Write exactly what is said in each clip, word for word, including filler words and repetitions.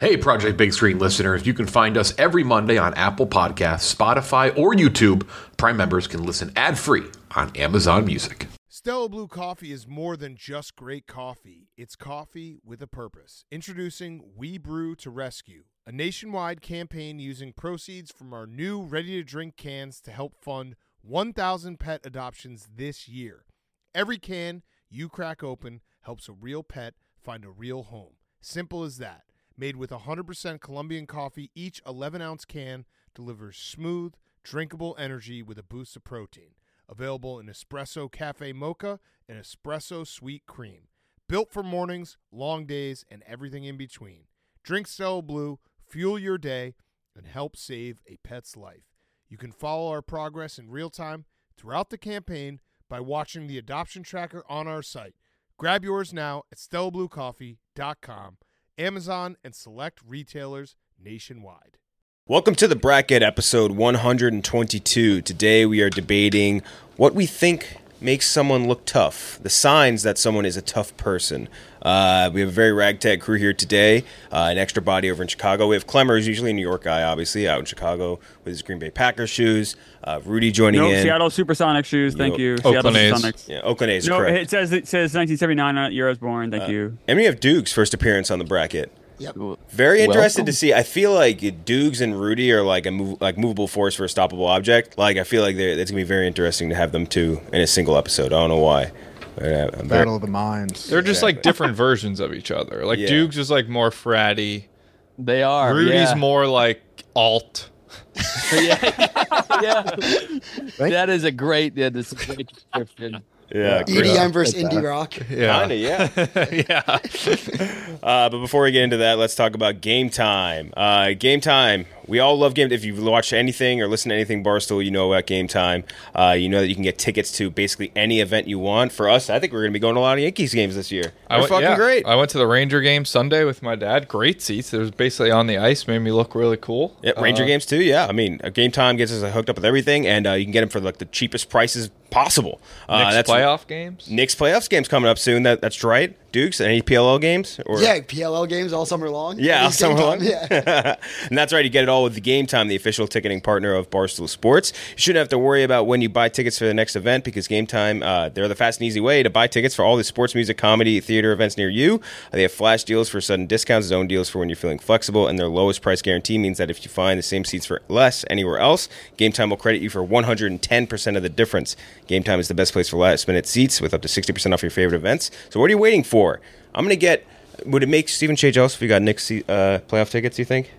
Hey, Project Big Screen listeners, you can find us every Monday on Apple Podcasts, Spotify, or YouTube. Prime members can listen ad-free on Amazon Music. Stella Blue Coffee is more than just great coffee. It's coffee with a purpose. Introducing We Brew to Rescue, a nationwide campaign using proceeds from our new ready-to-drink cans to help fund one thousand pet adoptions this year. Every can you crack open helps a real pet find a real home. Simple as that. Made with one hundred percent Colombian coffee, each eleven-ounce can delivers smooth, drinkable energy with a boost of protein. Available in Espresso Cafe Mocha and Espresso Sweet Cream. Built for mornings, long days, and everything in between. Drink Stella Blue, fuel your day, and help save a pet's life. You can follow our progress in real time throughout the campaign by watching the adoption tracker on our site. Grab yours now at stella blue coffee dot com. Amazon, and select retailers nationwide. Welcome to the Bracket episode one hundred twenty-two. Today we are debating what we think makes someone look tough, the signs that someone is a tough person. Uh, we have a very ragtag crew here today, uh, an extra body over in Chicago. We have Clemmer, who's usually a New York guy, obviously, out in Chicago with his Green Bay Packers shoes. Uh, Rudy joining no, in. Seattle Supersonic shoes, thank you. Oakland Seattle A's. Supersonics. Yeah, Oakland A's, No, correct. it says it says nineteen seventy-nine on it, year I was born, thank Uh, you. And we have Dukes' first appearance on the bracket. Yep. Very interested Welcome. to see. I feel like Dukes and Rudy are like a move, like movable force for a stoppable object. Like I feel like they're, it's gonna be very interesting to have them two in a single episode. I don't know why. But, uh, I'm very- Battle of the Minds. They're just like different versions of each other. Like Yeah. Duke's is like more fratty. They are. Rudy's yeah. more like alt. yeah. yeah. Thank- That is a great. Yeah, this is a great description. yeah, E D M versus Like indie that. rock. Yeah. Kinda, yeah. yeah. Uh, but before we get into that, let's talk about Game Time. Uh, Game Time. We all love Game. If you've watched anything or listened to anything Barstool, you know about Game Time. Uh, you know that you can get tickets to basically any event you want. For us, I think we're going to be going to a lot of Yankees games this year. They're went, fucking yeah. great. I went to the Ranger game Sunday with my dad. Great seats. It was basically on the ice. Made me look really cool. Yep, Ranger Uh, games too. Yeah, I mean, uh, Game Time gets us hooked up with everything, and uh, you can get them for like the cheapest prices possible. Uh, Knicks that's playoff games. Knicks playoffs games coming up soon. That that's right. Dukes, any P L L games? Or? Yeah, P L L games all summer long. Yeah, At all least summer game long. time, Yeah. And that's right. You get it all with the Game Time, the official ticketing partner of Barstool Sports. You shouldn't have to worry about when you buy tickets for the next event because Game Time, uh, they're the fast and easy way to buy tickets for all the sports, music, comedy, theater events near you. Uh, they have flash deals for sudden discounts, zone deals for when you're feeling flexible, and their lowest price guarantee means that if you find the same seats for less anywhere else, Game Time will credit you for one hundred ten percent of the difference. Game Time is the best place for last-minute seats with up to sixty percent off your favorite events. So what are you waiting for? I'm going to get... Would it make Stephen Shea jealous if we got Knicks uh, playoff tickets, you think?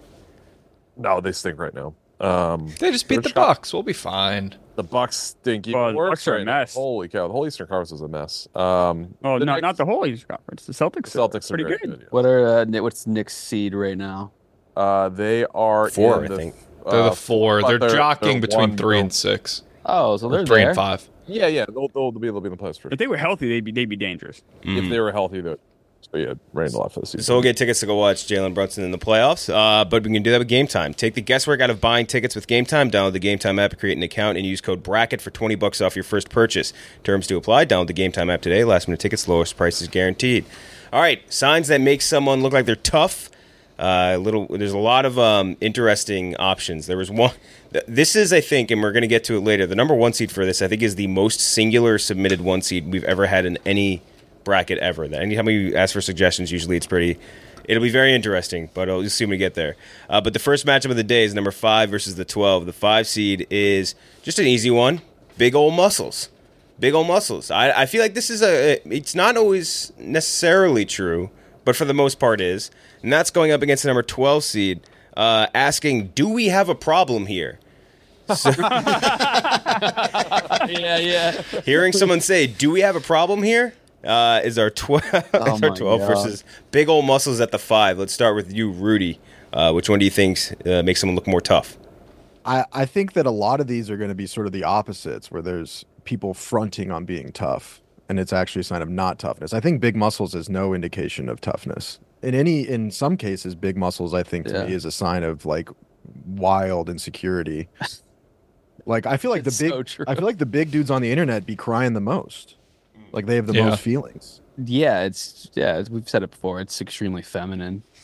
No, they stink right now. Um, They just beat they're the shot- Bucks. We'll be fine. The Bucks stink even Oh, the worse Bucks are a right now. mess. Holy cow, the whole Eastern Conference is a mess. Um, Oh, the not Knicks- not the whole Eastern Conference. The Celtics. the Celtics are pretty very good. good. yeah. What are uh, Ni- what's Nick's seed right now? Uh, they are Four, in I the, think. They're uh, the four. but They're, jockeying they're between one- three they're- and six. Oh, so Or they're three there. and five. Yeah, yeah, they'll, they'll be they'll be in the playoffs for If they were healthy, they'd be they'd be dangerous. if they were healthy. Though, so yeah, Randall off for the season. So we'll get tickets to go watch Jalen Brunson in the playoffs, uh, but we can do that with Game Time. Take the guesswork out of buying tickets with Game Time. Download the Game Time app, create an account, and use code BRACKET for twenty bucks off your first purchase. Terms to apply. Download the Game Time app today. Last minute tickets, lowest prices guaranteed. All right, signs that make someone look like they're tough. Uh, little, there's a lot of um, interesting options. There was one. th- This is, I think, and we're going to get to it later. The number one seed for this, I think, is the most singular submitted one seed we've ever had in any bracket ever. That anytime we ask for suggestions, usually it's pretty. It'll be very interesting, but I'll just see when we get there. Uh, but the first matchup of the day is number five versus the twelve. The five seed is just an easy one. Big old muscles. Big old muscles. I, I feel like this is a. It's not always necessarily true, but for the most part is. And that's going up against the number twelve seed, uh, asking, do we have a problem here? So, yeah, yeah. hearing someone say, do we have a problem here? Uh, is our, tw- Oh is our my twelve God. versus big old muscles at the five. Let's start with you, Rudy. Uh, which one do you think uh, makes someone look more tough? I, I think that a lot of these are going to be sort of the opposites, where there's people fronting on being tough, and it's actually a sign of not toughness. I think big muscles is no indication of toughness. In any, in some cases, big muscles, I think, to Yeah. me, is a sign of like wild insecurity. Like I feel like It's the big, so true. I feel like the big dudes on the internet be crying the most. Like they have the Yeah. most feelings. Yeah, it's yeah. It's, we've said it before. It's extremely feminine.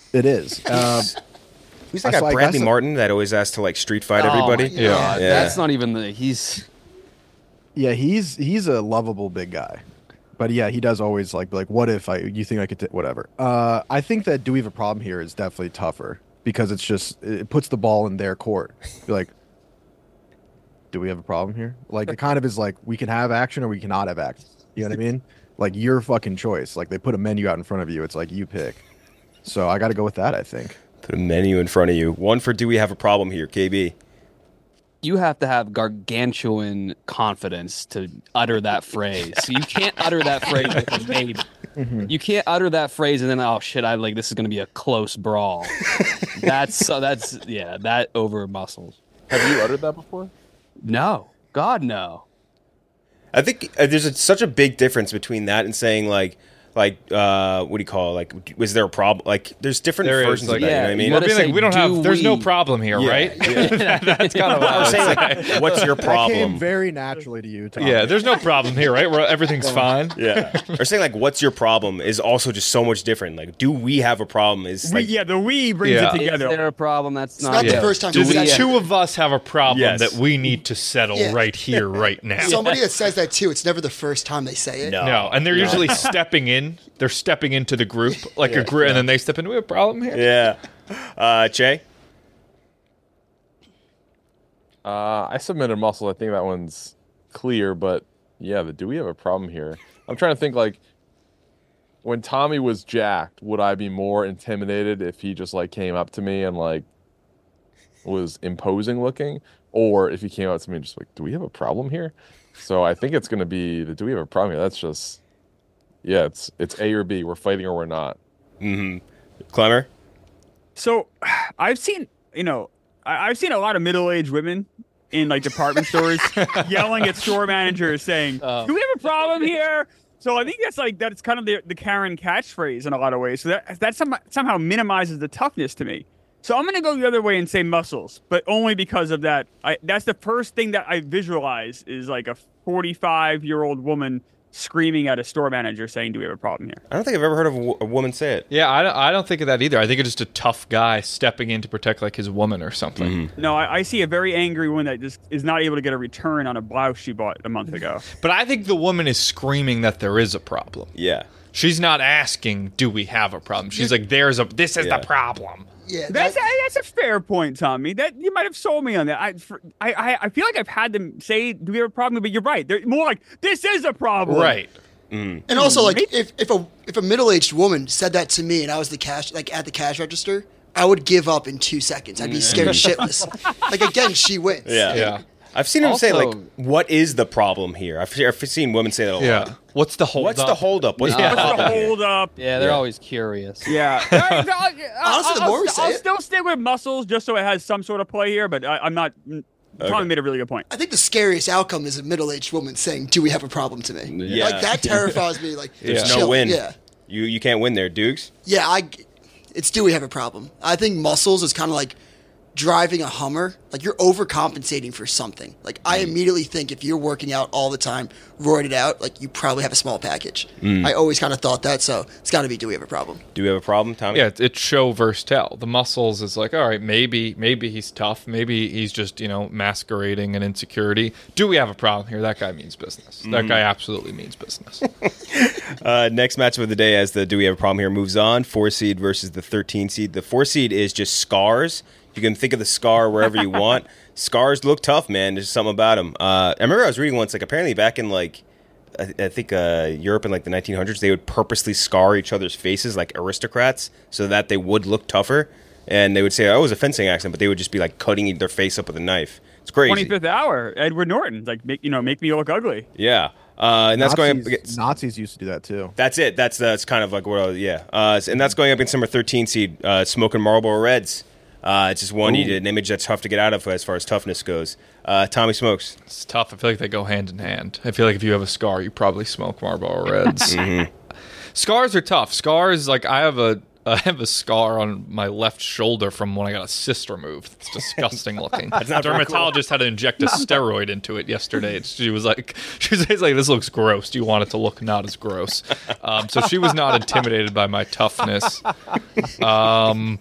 It is. Uh, Who's that so guy, I Bradley guess- Martin, that always has to like street fight Oh my everybody? God, Yeah. Yeah. That's not even the. He's. yeah, he's he's a lovable big guy. But yeah, he does always like be like, what if I? You think I could? T-? Whatever. Uh, I think that do we have a problem here is definitely tougher because it's just it puts the ball in their court. Be like, do we have a problem here? Like it kind of is like we can have action or we cannot have action. You know what I mean? Like your fucking choice. Like they put a menu out in front of you. It's like you pick. So I got to go with that. I think. Put a menu in front of you. One for do we have a problem here, K B? You have to have gargantuan confidence to utter that phrase. So you can't utter that phrase with a maybe. You can't utter that phrase and then oh shit, I like this is gonna be a close brawl. That's so that's yeah, that over muscles. Have you uttered that before? No, God no. I think uh, there's a, such a big difference between that and saying like, like uh, what do you call it? Like, was there a problem? Like, there's different There is, versions like- of that. Yeah, you know what I mean? you We're gotta being say, like, we don't do have. There's no we- problem here, Yeah. right? That's kind of what I I was was saying saying. like, what's your That came problem? very naturally to you, Tom. Yeah, there's no problem here, right? Where everything's fine. Yeah, or saying like, what's your problem is also just so much different. Like, do we have a problem? Is We, like, yeah, the we brings Yeah. it Is together. there a problem? That's It's not, not Yeah. the first time. Do we the said two that. of us have a problem Yes. that we need to settle Yeah. right here, right now? Somebody that says that too. It's never the first time they say it. No. No, and they're No. usually stepping in. They're stepping into the group like a group, and then they step into a problem here. yeah, uh, Che. Uh, I submitted muscle. I think that one's clear, but yeah, the, do we have a problem here? I'm trying to think like when Tommy was jacked, would I be more intimidated if he just like came up to me and like was imposing looking, or if he came up to me and just like, do we have a problem here? So I think it's gonna be the do we have a problem here? That's just yeah, it's it's A or B. We're fighting or we're not. Mm-hmm. Clemmer. So, I've seen, you know, I- I've seen a lot of middle-aged women in like department stores yelling at store managers saying, Oh. "Do we have a problem here?" So I think that's like that's kind of the the Karen catchphrase in a lot of ways. So that that some, somehow minimizes the toughness to me. So I'm gonna go the other way and say muscles, but only because of that. I, that's the first thing that I visualize is like a forty-five-year-old woman screaming at a store manager saying, "Do we have a problem here?" I don't think I've ever heard of a, wo- a woman say it. Yeah, I don't, I don't think of that either. I think it's just a tough guy stepping in to protect like his woman or something. No, I, I see a very angry woman that just is not able to get a return on a blouse she bought a month ago. But I think the woman is screaming that there is a problem. Yeah. She's not asking, "Do we have a problem?" She's like, "There's a. This is Yeah. the problem." Yeah, That's that- a, that's a fair point, Tommy. That you might have sold me on that. I, for, I I I feel like I've had them say, "Do we have a problem?" But you're right. They're more like, "This is a problem." Right. and also like Maybe- if, if a if a middle aged woman said that to me and I was the cash like at the cash register, I would give up in two seconds. I'd be scared shitless. Like again, she wins. Yeah. Yeah. I've seen them say like, Also- "What is the problem here?" I've, I've seen women say that a lot. Yeah. What's the hold What's up? the holdup? What's Yeah. the What's the problem here? hold up? Yeah, they're Yeah. always curious. Yeah. I'll, I'll, Honestly, the I'll- more we I'll say it- still stick with muscles just so it has some sort of play here. But I, I'm not. Tommy Okay. made a really good point. I think the scariest outcome is a middle aged woman saying, "Do we have a problem?" to me. Yeah. Like that terrifies me. Like There's chill. no win. Yeah. You you can't win there, Dukes. Yeah, I. It's do we have a problem? I think muscles is kind of like driving a Hummer. Like you're overcompensating for something. Like I immediately think if you're working out all the time, roided out, like you probably have a small package. I always kind of thought that. So it's got to be do we have a problem? Do we have a problem, Tommy? Yeah, it's, it's show versus tell. The muscles is like, all right, maybe maybe he's tough. Maybe he's just, you know, masquerading an insecurity. Do we have a problem here? That guy means business. That guy absolutely means business. Uh, next matchup of the day, as the do we have a problem here moves on. Four seed versus the thirteen seed. The four seed is just scars. You can think of the scar wherever you want. Scars look tough, man. There's something about them. Uh, I remember I was reading once, like apparently back in like I, I think uh, Europe in like the nineteen hundreds, they would purposely scar each other's faces like aristocrats so that they would look tougher. And they would say, "Oh, it was a fencing accident," but they would just be like cutting their face up with a knife. It's crazy. twenty-fifth hour, Edward Norton, like make you know, make me look ugly. Yeah, uh, and that's going up Nazis, against. Nazis used to do that too. That's it. That's that's kind of like what. I was, yeah, uh, and that's going up against number thirteen seed, uh, Smoking Marlboro Reds. Uh, it's just one you did, an image that's tough to get out of as far as toughness goes. Uh, Tommy Smokes. It's tough. I feel like they go hand in hand. I feel like if you have a scar, you probably smoke Marlboro Reds. Scars are tough. Scars, like I have a, I have a scar on my left shoulder from when I got a cyst removed. It's disgusting looking. not The very dermatologist had to inject a steroid into it yesterday. It's- She was like, she was like, "This looks gross. Do you want it to look not as gross?" Um, so she was not intimidated by my toughness. Um,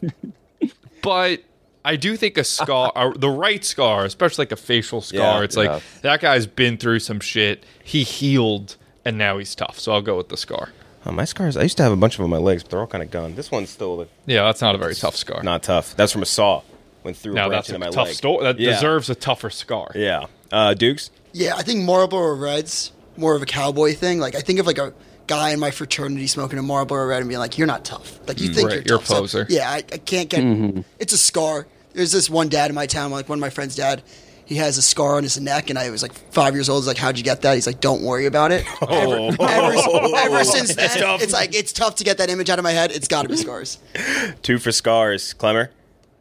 but I do think a scar, uh, the right scar, especially like a facial scar, Yeah, it's yeah. like that guy's been through some shit. He healed, and now he's tough. So I'll go with the scar. Oh, my scars, I used to have a bunch of them on my legs, but they're all kind of gone. This one's still like, Yeah, that's not a very tough scar. not tough. That's from a saw. Went through a Now branch that's a into my tough leg. story. That Yeah. deserves a tougher scar. Yeah. Uh, Dukes? Yeah, I think Marlboro Red's more of a cowboy thing. Like I think of like a guy in my fraternity smoking a Marlboro Red and being like, "You're not tough." Like you think Right, you're you're a tough. So, poser. yeah, I, I can't get. It's a scar. There's this one dad in my town, like one of my friends' dad. He has a scar on his neck, and I was like five years old. I was like, "How'd you get that?" He's like, "Don't worry about it." Oh. Ever, ever, ever since That's then, tough. it's like it's tough to get that image out of my head. It's got to be scars. Two for scars. Clemmer?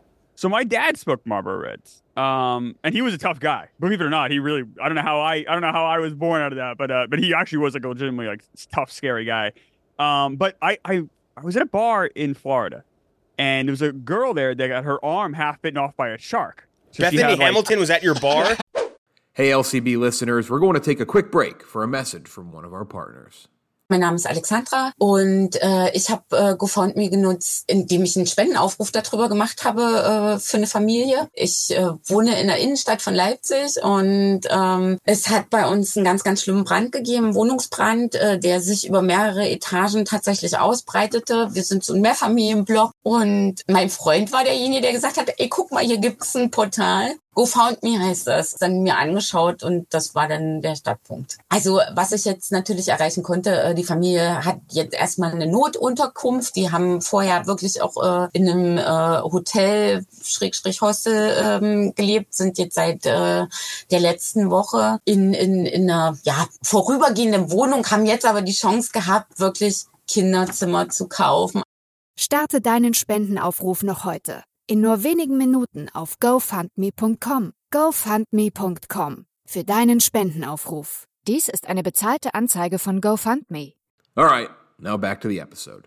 So my dad smoked Marlboro Reds, um, and he was a tough guy. Believe it or not, he really. I don't know how I. I don't know how I was born out of that, but uh, but he actually was like a legitimately like tough, scary guy. Um, but I, I I was at a bar in Florida, and there was a girl there that got her arm half bitten off by a shark. So she Bethany had, like- Hamilton was at your bar? Hey, L C B listeners, we're going to take a quick break for a message from one of our partners. Mein Name ist Alexandra und äh, ich habe äh, GoFundMe genutzt, indem ich einen Spendenaufruf darüber gemacht habe äh, für eine Familie. Ich äh, wohne in der Innenstadt von Leipzig und ähm, es hat bei uns einen ganz, ganz schlimmen Brand gegeben, Wohnungsbrand, äh, der sich über mehrere Etagen tatsächlich ausbreitete. Wir sind so ein Mehrfamilienblock und mein Freund war derjenige, der gesagt hat, ey, guck mal, hier gibt's ein Portal. GoFundMe heißt das. Dann mir angeschaut und das war dann der Startpunkt. Also was ich jetzt natürlich erreichen konnte, die Familie hat jetzt erstmal eine Notunterkunft. Die haben vorher wirklich auch äh, in einem äh, Hotel, Schrägstrich Hostel ähm, gelebt, sind jetzt seit äh, der letzten Woche in, in, in einer ja, vorübergehenden Wohnung, haben jetzt aber die Chance gehabt, wirklich Kinderzimmer zu kaufen. Starte deinen Spendenaufruf noch heute. In nur wenigen Minuten auf GoFundMe Punkt com. GoFundMe Punkt com. Für deinen Spendenaufruf. Dies ist eine bezahlte Anzeige von GoFundMe. All right, now back to the episode.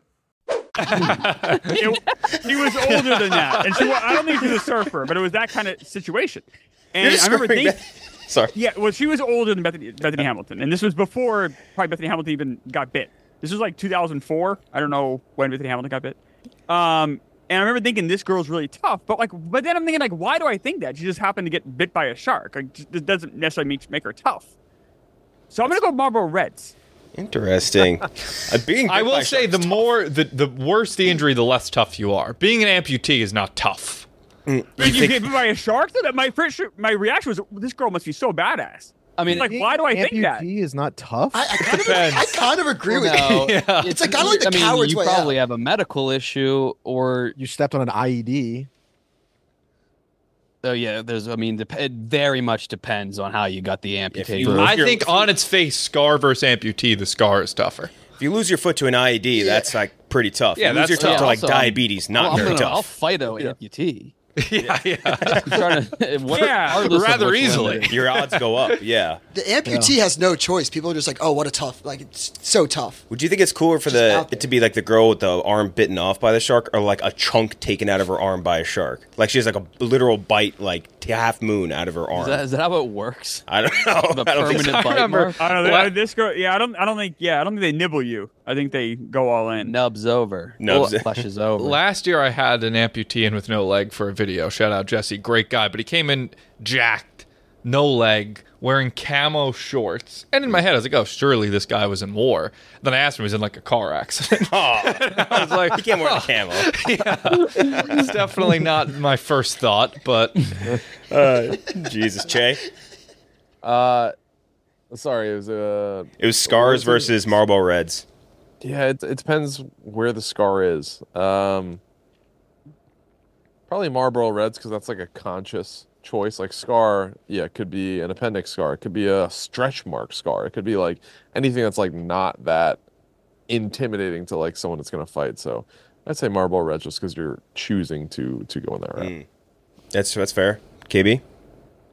it, he was older than that, and she, wa- I don't think she was a surfer, but it was that kind of situation. And You're I remember describing thinking, Beth- Sorry. yeah, well, she was older than Bethany, Bethany Hamilton, and this was before probably Bethany Hamilton even got bit. This was like two thousand four. I don't know when Bethany Hamilton got bit. Um, and I remember thinking this girl's really tough, but like, but then I'm thinking like, why do I think that? She just happened to get bit by a shark. Like, just- it doesn't necessarily make, make her tough. So I'm gonna go Marlboro Reds. Interesting. Uh, being I bit will by say sharks the is more the the worse the injury, the less tough you are. Being an amputee is not tough. tough. Did you think- get bit by a shark? Though? That my first, my reaction was, this girl must be so badass. I mean, like, why do I think that? Amputee is not tough. I, I, kind, of, Depends. I kind of agree with no, you. Yeah. It's like kinda like the I mean, coward's you way probably out. have a medical issue, or You stepped on an I E D. oh yeah, there's. I mean, dep- it very much depends on how you got the amputation. you- I If you're- think on its face, scar versus amputee, the scar is tougher. If you lose your foot to an I E D, that's like pretty tough. Yeah, you lose your that's foot tough. to like Also, I'm- diabetes, not I'm very gonna, tough. I'll fight an amputee. yeah, yeah. I'm trying to, what- Yeah, regardless of rather which one easily. it is. Your odds go up. Yeah. The amputee has no choice. People are just like, oh, what a tough, like, it's so tough. Would you think it's cooler for Just the out there. it to be like the girl with the arm bitten off by the shark, or like a chunk taken out of her arm by a shark? Like she has like a literal bite, like t- half moon out of her arm. Is that, is that how it works? I don't know. The I don't think permanent so. bite remember- mark? I don't know. What? This girl, yeah, I don't, I don't think, yeah, I don't think they nibble you. I think they go all in. Nubs over. Nubs- Flesh is over. Last year, I had an amputee in with no leg for a video. Shout out Jesse, great guy. But he came in jacked, no leg, wearing camo shorts. And in my head, I was like, oh, surely this guy was in war. Then I asked him, he was in like a car accident. Oh, I was like, you can't wear the camo. yeah, it's definitely not my first thought, but Uh, Jesus, Che. Uh, sorry, it was uh, It was scars versus Marlboro Reds. yeah. It, it depends where the scar is. Um, probably Marlboro Reds because that's like a conscious choice. Like scar, yeah, it could be an appendix scar. It could be a stretch mark scar. It could be like anything that's like not that intimidating to like someone that's gonna fight. So I'd say Marlboro Reds just because you're choosing to to go in that route. Mm. That's that's fair. K B.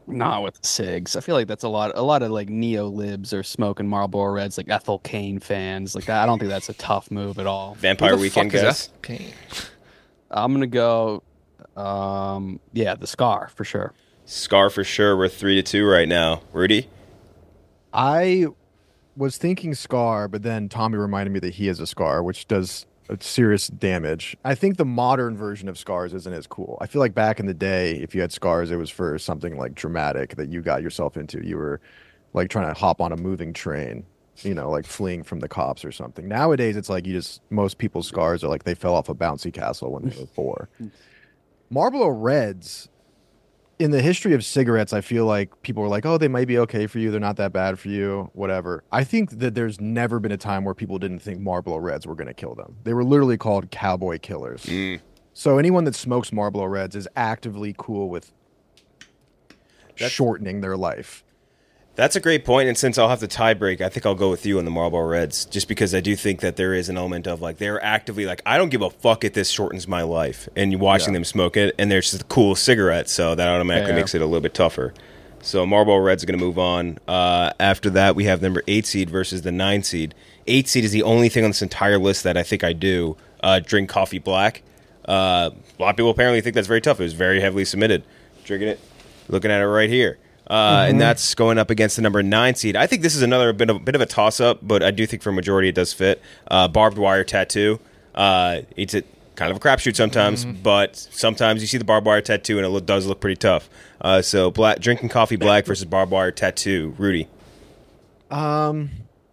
Not with the cigs. I feel like that's a lot. A lot of like neo libs are smoking Marlboro Reds, like Ethel Kane fans. Like that. I don't think that's a tough move at all. Vampire Who the Weekend fuck is guys. Ethel Kane? I'm gonna go. Um, yeah, the Scar for sure. Scar for sure. We're three to two right now. Rudy? I was thinking Scar, but then Tommy reminded me that he has a Scar, which does serious damage. I think the modern version of Scars isn't as cool. I feel like back in the day, if you had Scars, it was for something like dramatic that you got yourself into. You were like trying to hop on a moving train, you know, like fleeing from the cops or something. Nowadays, it's like you just, most people's Scars are like they fell off a bouncy castle when they were four. Marlboro Reds, in the history of cigarettes, I feel like people were like, oh, they might be okay for you. They're not that bad for you, whatever. I think that there's never been a time where people didn't think Marlboro Reds were going to kill them. They were literally called cowboy killers. Mm. So anyone that smokes Marlboro Reds is actively cool with That's- shortening their life. That's a great point, and since I'll have to tie break, I think I'll go with you on the Marlboro Reds, just because I do think that there is an element of, like, they're actively like, I don't give a fuck if this shortens my life, and you're watching Yeah. them smoke it, and they're just a cool cigarette, so that automatically Fair. makes it a little bit tougher. So Marlboro Reds are going to move on. Uh, after that, we have number eight seed versus the nine seed. Eight seed is the only thing on this entire list that I think I do. Uh, drink coffee black. Uh, a lot of people apparently think that's very tough. It was very heavily submitted. Drinking it, looking at it right here. Uh, Mm-hmm. And that's going up against the number nine seed. I think this is another bit of bit of a toss up, but I do think for a majority it does fit. Uh, barbed wire tattoo. Uh, it's a kind of a crapshoot sometimes, Mm-hmm. but sometimes you see the barbed wire tattoo and it lo- does look pretty tough. Uh, so black, drinking coffee black versus barbed wire tattoo. Rudy. Um,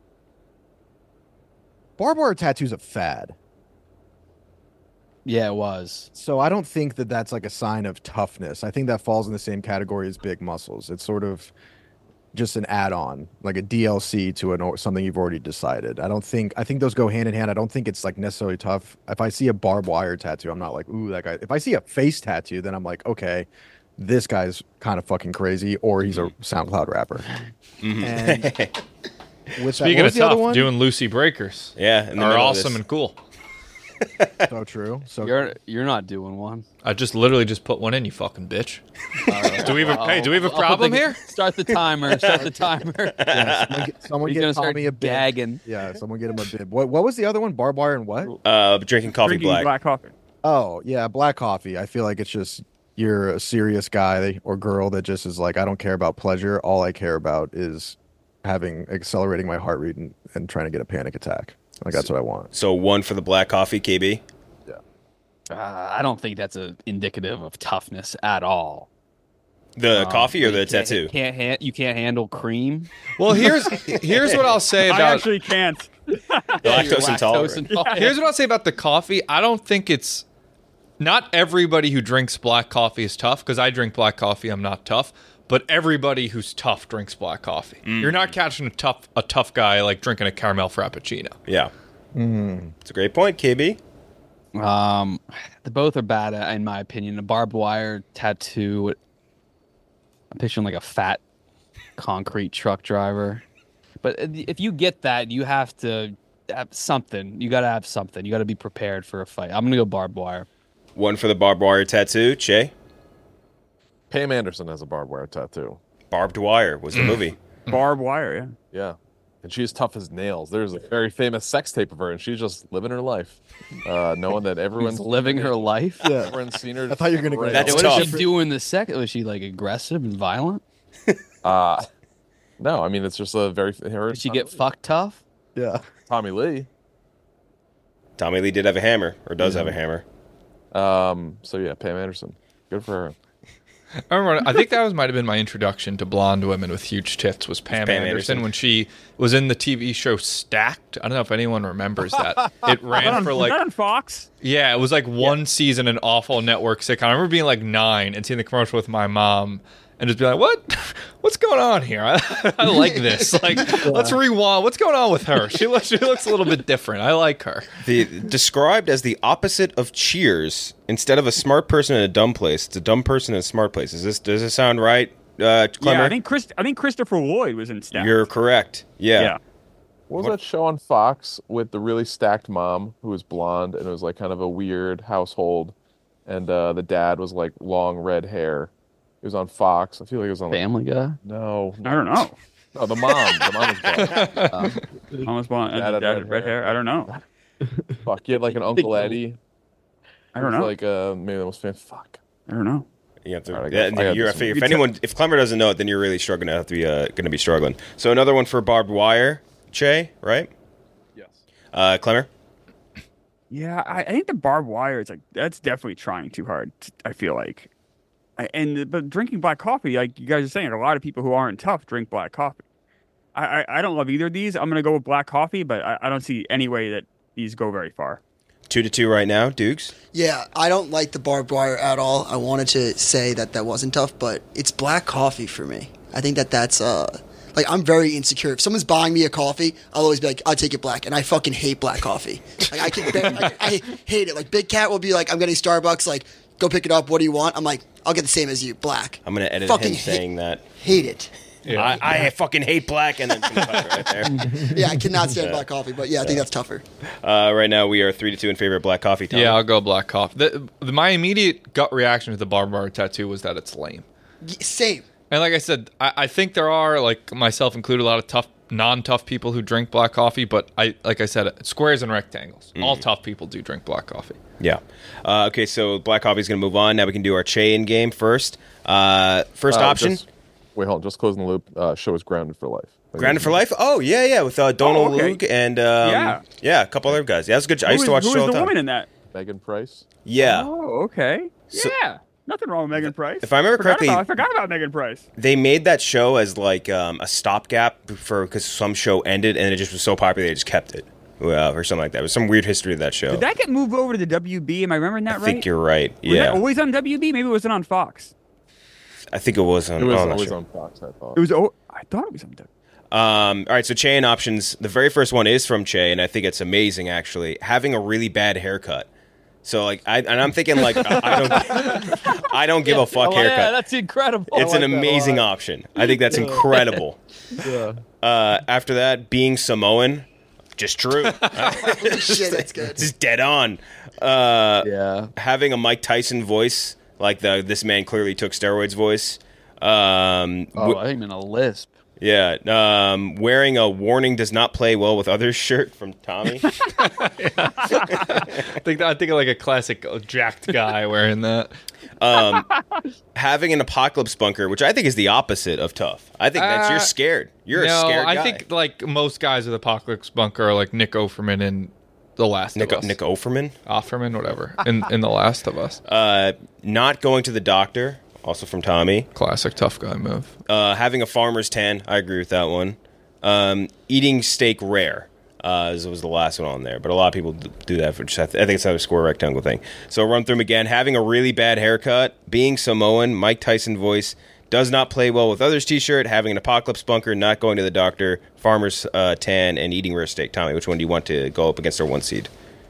barbed wire tattoo's a fad. Yeah, it was. So I don't think that that's like a sign of toughness. I think that falls in the same category as big muscles. It's sort of just an add-on, like a D L C to an or something you've already decided. I don't think I think those go hand in hand. I don't think it's like necessarily tough. If I see a barbed wire tattoo, I'm not like, ooh, that guy. If I see a face tattoo, then I'm like, okay, this guy's kind of fucking crazy, or he's a SoundCloud rapper. And with that, Speaking what was of the other tough, one? doing Lucy Breakers Yeah, in the are middle of awesome this. and cool. So true. So You're you're not doing one. I just literally just put one in, you fucking bitch. do we have a, hey, do we have a I'll put problem the- here? Start the timer. Start the timer. yeah, someone get, someone He's get gonna start Tommy a bib. gagging. Yeah, someone get him a bib. What what was the other one? Barbed wire and what? Uh, drinking coffee Drinking black. black coffee. Oh, yeah, black coffee. I feel like it's just you're a serious guy or girl that just is like, I don't care about pleasure. All I care about is having accelerating my heart rate and, and trying to get a panic attack. Like that's what I want. So one for the black coffee, K B. Uh, I don't think that's a indicative of toughness at all. The Um, coffee or you the can't- tattoo? Can't ha- you can't handle cream. Well, here's here's what I'll say I about actually can't. Lactose intolerant. intolerant. Here's what I'll say about the coffee. I don't think it's not everybody who drinks black coffee is tough, because I drink black coffee. I'm not tough, but everybody who's tough drinks black coffee. You're not catching a tough a tough guy like drinking a caramel frappuccino. Yeah. It's a great point, K B. Um, the both are bad uh, in my opinion. A barbed wire tattoo. I'm picturing like a fat concrete truck driver. But if you get that, you have to have something. You got to have something. You got to be prepared for a fight. I'm gonna go barbed wire. One for the barbed wire tattoo, Che. Pam Anderson has a barbed wire tattoo. Barbed wire was the movie. Barbed wire, yeah. Yeah. And she's tough as nails. There's a very famous sex tape of her, and she's just living her life, uh, knowing that everyone's She's living her life. Yeah. Everyone's seen her. I thought you were gonna go Right. That's what tough. did she do in the second? Was she like aggressive and violent? Uh, no, I mean it's just a very. Her Did she get fucked tough? Yeah. Tommy Lee. Tommy Lee did have a hammer, or does have a hammer. Um. So yeah, Pam Anderson. Good for her. I remember. I think that was might have been my introduction to blonde women with huge tits. Was Pam, Pam Anderson, Anderson. when she was in the T V show Stacked. I don't know if anyone remembers that. It Was that ran on- for was like that on Fox? yeah, it was like one season, an awful network sitcom. I remember being like nine and seeing the commercial with my mom and just be like, "What? What's going on here? I, I like this. Like, let's rewind. What's going on with her? She looks she looks a little bit different. I like her." The described as the opposite of Cheers. Instead of a smart person in a dumb place, it's a dumb person in a smart place. Is this does this sound right, uh, Clemmer? Yeah, I think Chris. I think Christopher Lloyd was in Stacked. You're correct. Yeah. Yeah. What was that show on Fox with the really stacked mom who was blonde and it was like kind of a weird household, and uh, the dad was like long red hair. was on Fox. I feel like it was on Family Guy. No, I don't know. No, the mom. The mom was blonde. Um, Thomas Bond, Dad dad, had dad red red hair. hair. I don't know. Fuck, you had like an Uncle Eddie. I don't He was know. Like uh, maybe the most famous. Fuck. I don't know. You have to. All right, I yeah, got- I got you're, this if, one. if You tell- anyone, if Clemmer doesn't know it, then you're really struggling to have to be uh, going to be struggling. So another one for barbed wire, Che, right? Yes. Uh, Clemmer. Yeah, I, I think the barbed wire is like that's definitely trying too hard. t- I feel like, I, and but drinking black coffee, like you guys are saying, a lot of people who aren't tough drink black coffee. I I, I don't love either of these. I'm gonna go with black coffee, but I, I don't see any way that these go very far. Two to two right now, Dukes. Yeah, I don't like the barbed wire at all. I wanted to say that that wasn't tough, but it's black coffee for me. I think that that's uh like I'm very insecure. If someone's buying me a coffee, I'll always be like, I'll take it black, and I fucking hate black coffee. Like I can, bear, I, I hate it. Like Big Cat will be like, I'm getting Starbucks. Like, go pick it up. What do you want? I'm like, I'll get the same as you, black. I'm going to edit Fucking him hate- saying that. Hate it. I, I fucking hate black, and then right there. Yeah, I cannot stand black coffee, but yeah, I think that's tougher. Uh, right now, we are three to two in favor of black coffee. Tommy. Yeah, I'll go black coffee. The, the, my immediate gut reaction to the barbed wire tattoo was that it's lame. Y- Same. And like I said, I, I think there are, like myself included, a lot of tough, non-tough people who drink black coffee. But I, like I said, squares and rectangles. Mm. All tough people do drink black coffee. Yeah. Uh, okay, so black coffee is going to move on. Now we can do our chain game first. Uh, first Uh, option, just- wait, hold on. Just closing the loop. Uh, show is Grounded for Life. Like, Grounded for Life. Oh yeah, yeah, with uh, Donald Oh, okay. Luke and um, Yeah. yeah, a couple other guys. Yeah, that's a good. I Who used to is- watch who the show is all the the time. woman in that? Megan Price. Yeah. Oh, okay. So- yeah, nothing wrong with Megan Price. if I remember Forgot correctly- about- I forgot about Megan Price. They made that show as like um, a stopgap for because some show ended and it just was so popular they just kept it, well, or something like that. It was some weird history of that show. Did that get moved over to the W B? Am I remembering that I right? think you're right. Was Yeah, that always on W B? Maybe it wasn't on Fox. I think it was on. It was oh, I'm not always sure. on Fox, I thought. It was. Oh, I thought it was on W B. Um, all right, so Che options. The very first one is from Che, and I think it's amazing. Actually, having a really bad haircut. So like, I and I'm thinking like, I, I don't, I don't give a fuck Oh, yeah, haircut. that's incredible. It's like an that a amazing lot. option. I think that's incredible. Yeah. Uh, after that, being Samoan, just true. Holy shit, that's good. Just dead on. Uh, Yeah. having a Mike Tyson voice, like the this man clearly took steroids voice. Um, Oh, w- I think in a lisp. yeah. Um, wearing a "warning does not play well with others" shirt from Tommy. I think I think of like a classic uh, jacked guy wearing that. um, having an apocalypse bunker, which I think is the opposite of tough. I think that's you're Uh, scared. You're no, a scared I guy. think like most guys with Apocalypse Bunker are like Nick Offerman in The Last Nick, of Us. Nick Offerman. Offerman, whatever. In in The Last of Us. Uh, not going to the doctor, also from Tommy. Classic tough guy move. Uh, having a farmer's tan, I agree with that one. Um, eating steak rare. Uh, this was the last one on there, but a lot of people d- do that for just, I, th- I think it's another square rectangle thing. So I'll run through them again. Having a really bad haircut, being Samoan, Mike Tyson voice, does not play well with others t-shirt, having an apocalypse bunker, not going to the doctor, farmer's uh, tan, and eating rare steak. Tommy, which one do you want to go up against our one seed?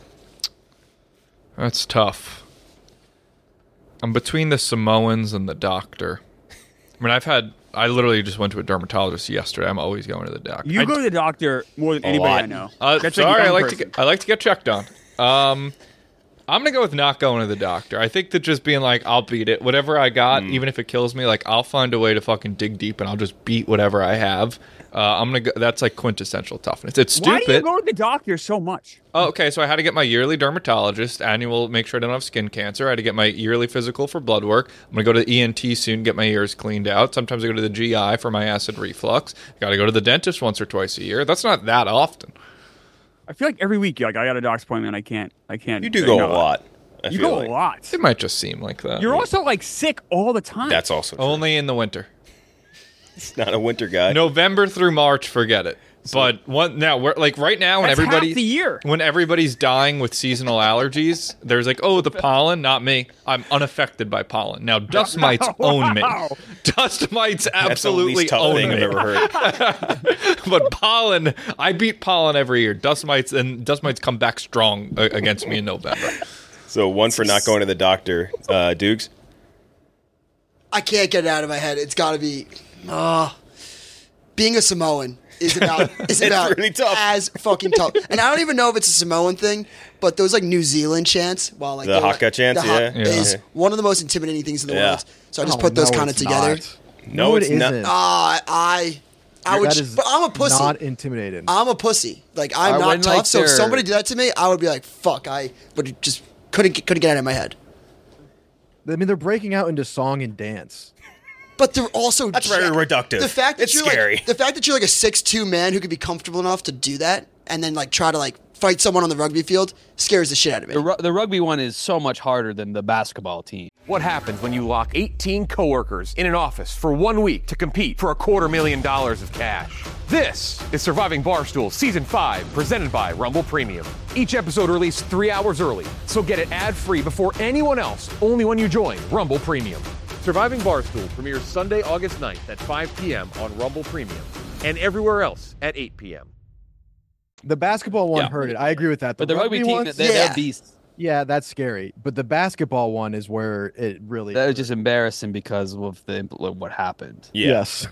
That's tough. I'm between the Samoans and the doctor. I mean, I've had. I literally just went to a dermatologist yesterday. I'm always going to the doctor. You I, go to the doctor more than A anybody lot. I know. Uh, That's sorry, a I young like person. to get, I like to get checked on. Um, I'm gonna go with not going to the doctor. I think that just being like, I'll beat it, whatever I got, Mm. even if it kills me. Like, I'll find a way to fucking dig deep, and I'll just beat whatever I have. Uh, I'm gonna go. That's like quintessential toughness. It's Why stupid. do you go to the doctor so much? Oh, okay, so I had to get my yearly dermatologist, annual, make sure I don't have skin cancer. I had to get my yearly physical for blood work. I'm going to go to the E N T soon, get my ears cleaned out. Sometimes I go to the G I for my acid reflux. Got to go to the dentist once or twice a year. That's not that often. I feel like every week, like I got a doc's appointment. I can't. I can't. You do say go no. a lot. I You feel go like. a lot. It might just seem like that. You're also like sick all the time. That's also true. Only in the winter. It's not a winter guy. November through March, forget it. But one now, we're like right now when That's everybody half the year. when everybody's dying with seasonal allergies, there's like, oh, the pollen, not me. I'm unaffected by pollen. Now, dust mites own me. Wow. Dust mites That's the absolutely least tough own thing me. I've ever heard. But pollen, I beat pollen every year. Dust mites and dust mites come back strong uh, against me in November. So one for not going to the doctor. Uh, Dukes? I can't get it out of my head. It's got to be uh, being a Samoan. is about is It's about really tough. as fucking tough. And I don't even know if it's a Samoan thing, but those like New Zealand chants, while like The they're, haka like, chants, the ha- yeah. Yeah. is one of the most intimidating things in the Yeah. world. So I just Oh, put those no, kind of it's together. not. No, No, it's it not. isn't. Ah, I I would, That just, is but I'm a pussy. Not intimidating. I'm a pussy. Like I'm Uh, not when, tough. like, so if they're- somebody did that to me, I would be like, "Fuck!" I would just couldn't get- couldn't get it out of my head. I mean, they're breaking out into song and dance. But they're also That's very reductive. The fact that It's you're scary. like the fact that you're like a six two man who could be comfortable enough to do that and then like try to like fight someone on the rugby field scares the shit out of me. The, ru- the rugby one is so much harder than the basketball team. What happens when you lock eighteen coworkers in an office for one week to compete for a quarter million dollars of cash? This is Surviving Barstool Season five, presented by Rumble Premium. Each episode released three hours early, so get it ad-free before anyone else, only when you join Rumble Premium. Surviving Barstool premieres Sunday, August ninth at five p.m. on Rumble Premium and everywhere else at eight p.m. The basketball one Yeah. hurt it. I agree with that. But the rugby, team, ones, they're, yeah. they're beasts. yeah, that's scary. But the basketball one is where it really. That was just embarrassing because of the impl- what happened. Yeah. Yes.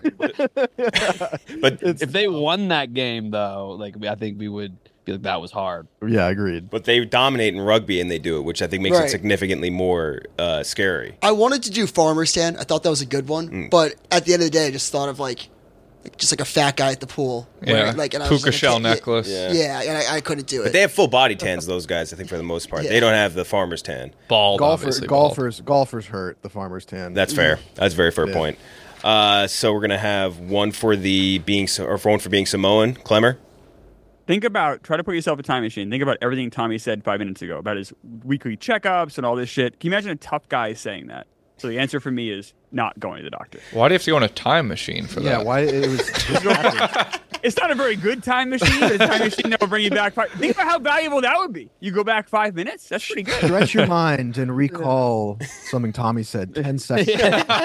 But If they won that game, though, like I think we would be like that was hard. yeah, agreed. but they dominate in rugby and they do it, which I think makes Right. it significantly more uh, scary. I wanted to do Farmer's Stand. I thought that was a good one, Mm. but at the end of the day, I just thought of like, like just like a fat guy at the pool. where, Yeah, like and I was puka like, I shell can't- necklace. Yeah. Yeah, yeah, and I, I couldn't do it. But they have full body tans, those guys, I think, for the most part. Yeah. They don't have the farmer's tan. Bald, Golfer, obviously, bald. golfers, golfers hurt the farmers tan. That's fair. That's a very fair Yeah. point. Uh, so we're going to have one for the being, or for one for being Samoan. Clemmer? Think about, try to put yourself in a time machine. Think about everything Tommy said five minutes ago about his weekly checkups and all this shit. Can you imagine a tough guy saying that? So the answer for me is not going to the doctor. Why do you have to go on a time machine for Yeah, that? why it was. It's not a very good time machine, but a time machine that will bring you back. Five, think about how valuable that would be. You go back five minutes. That's pretty good. Stretch your mind and recall something Tommy said ten seconds.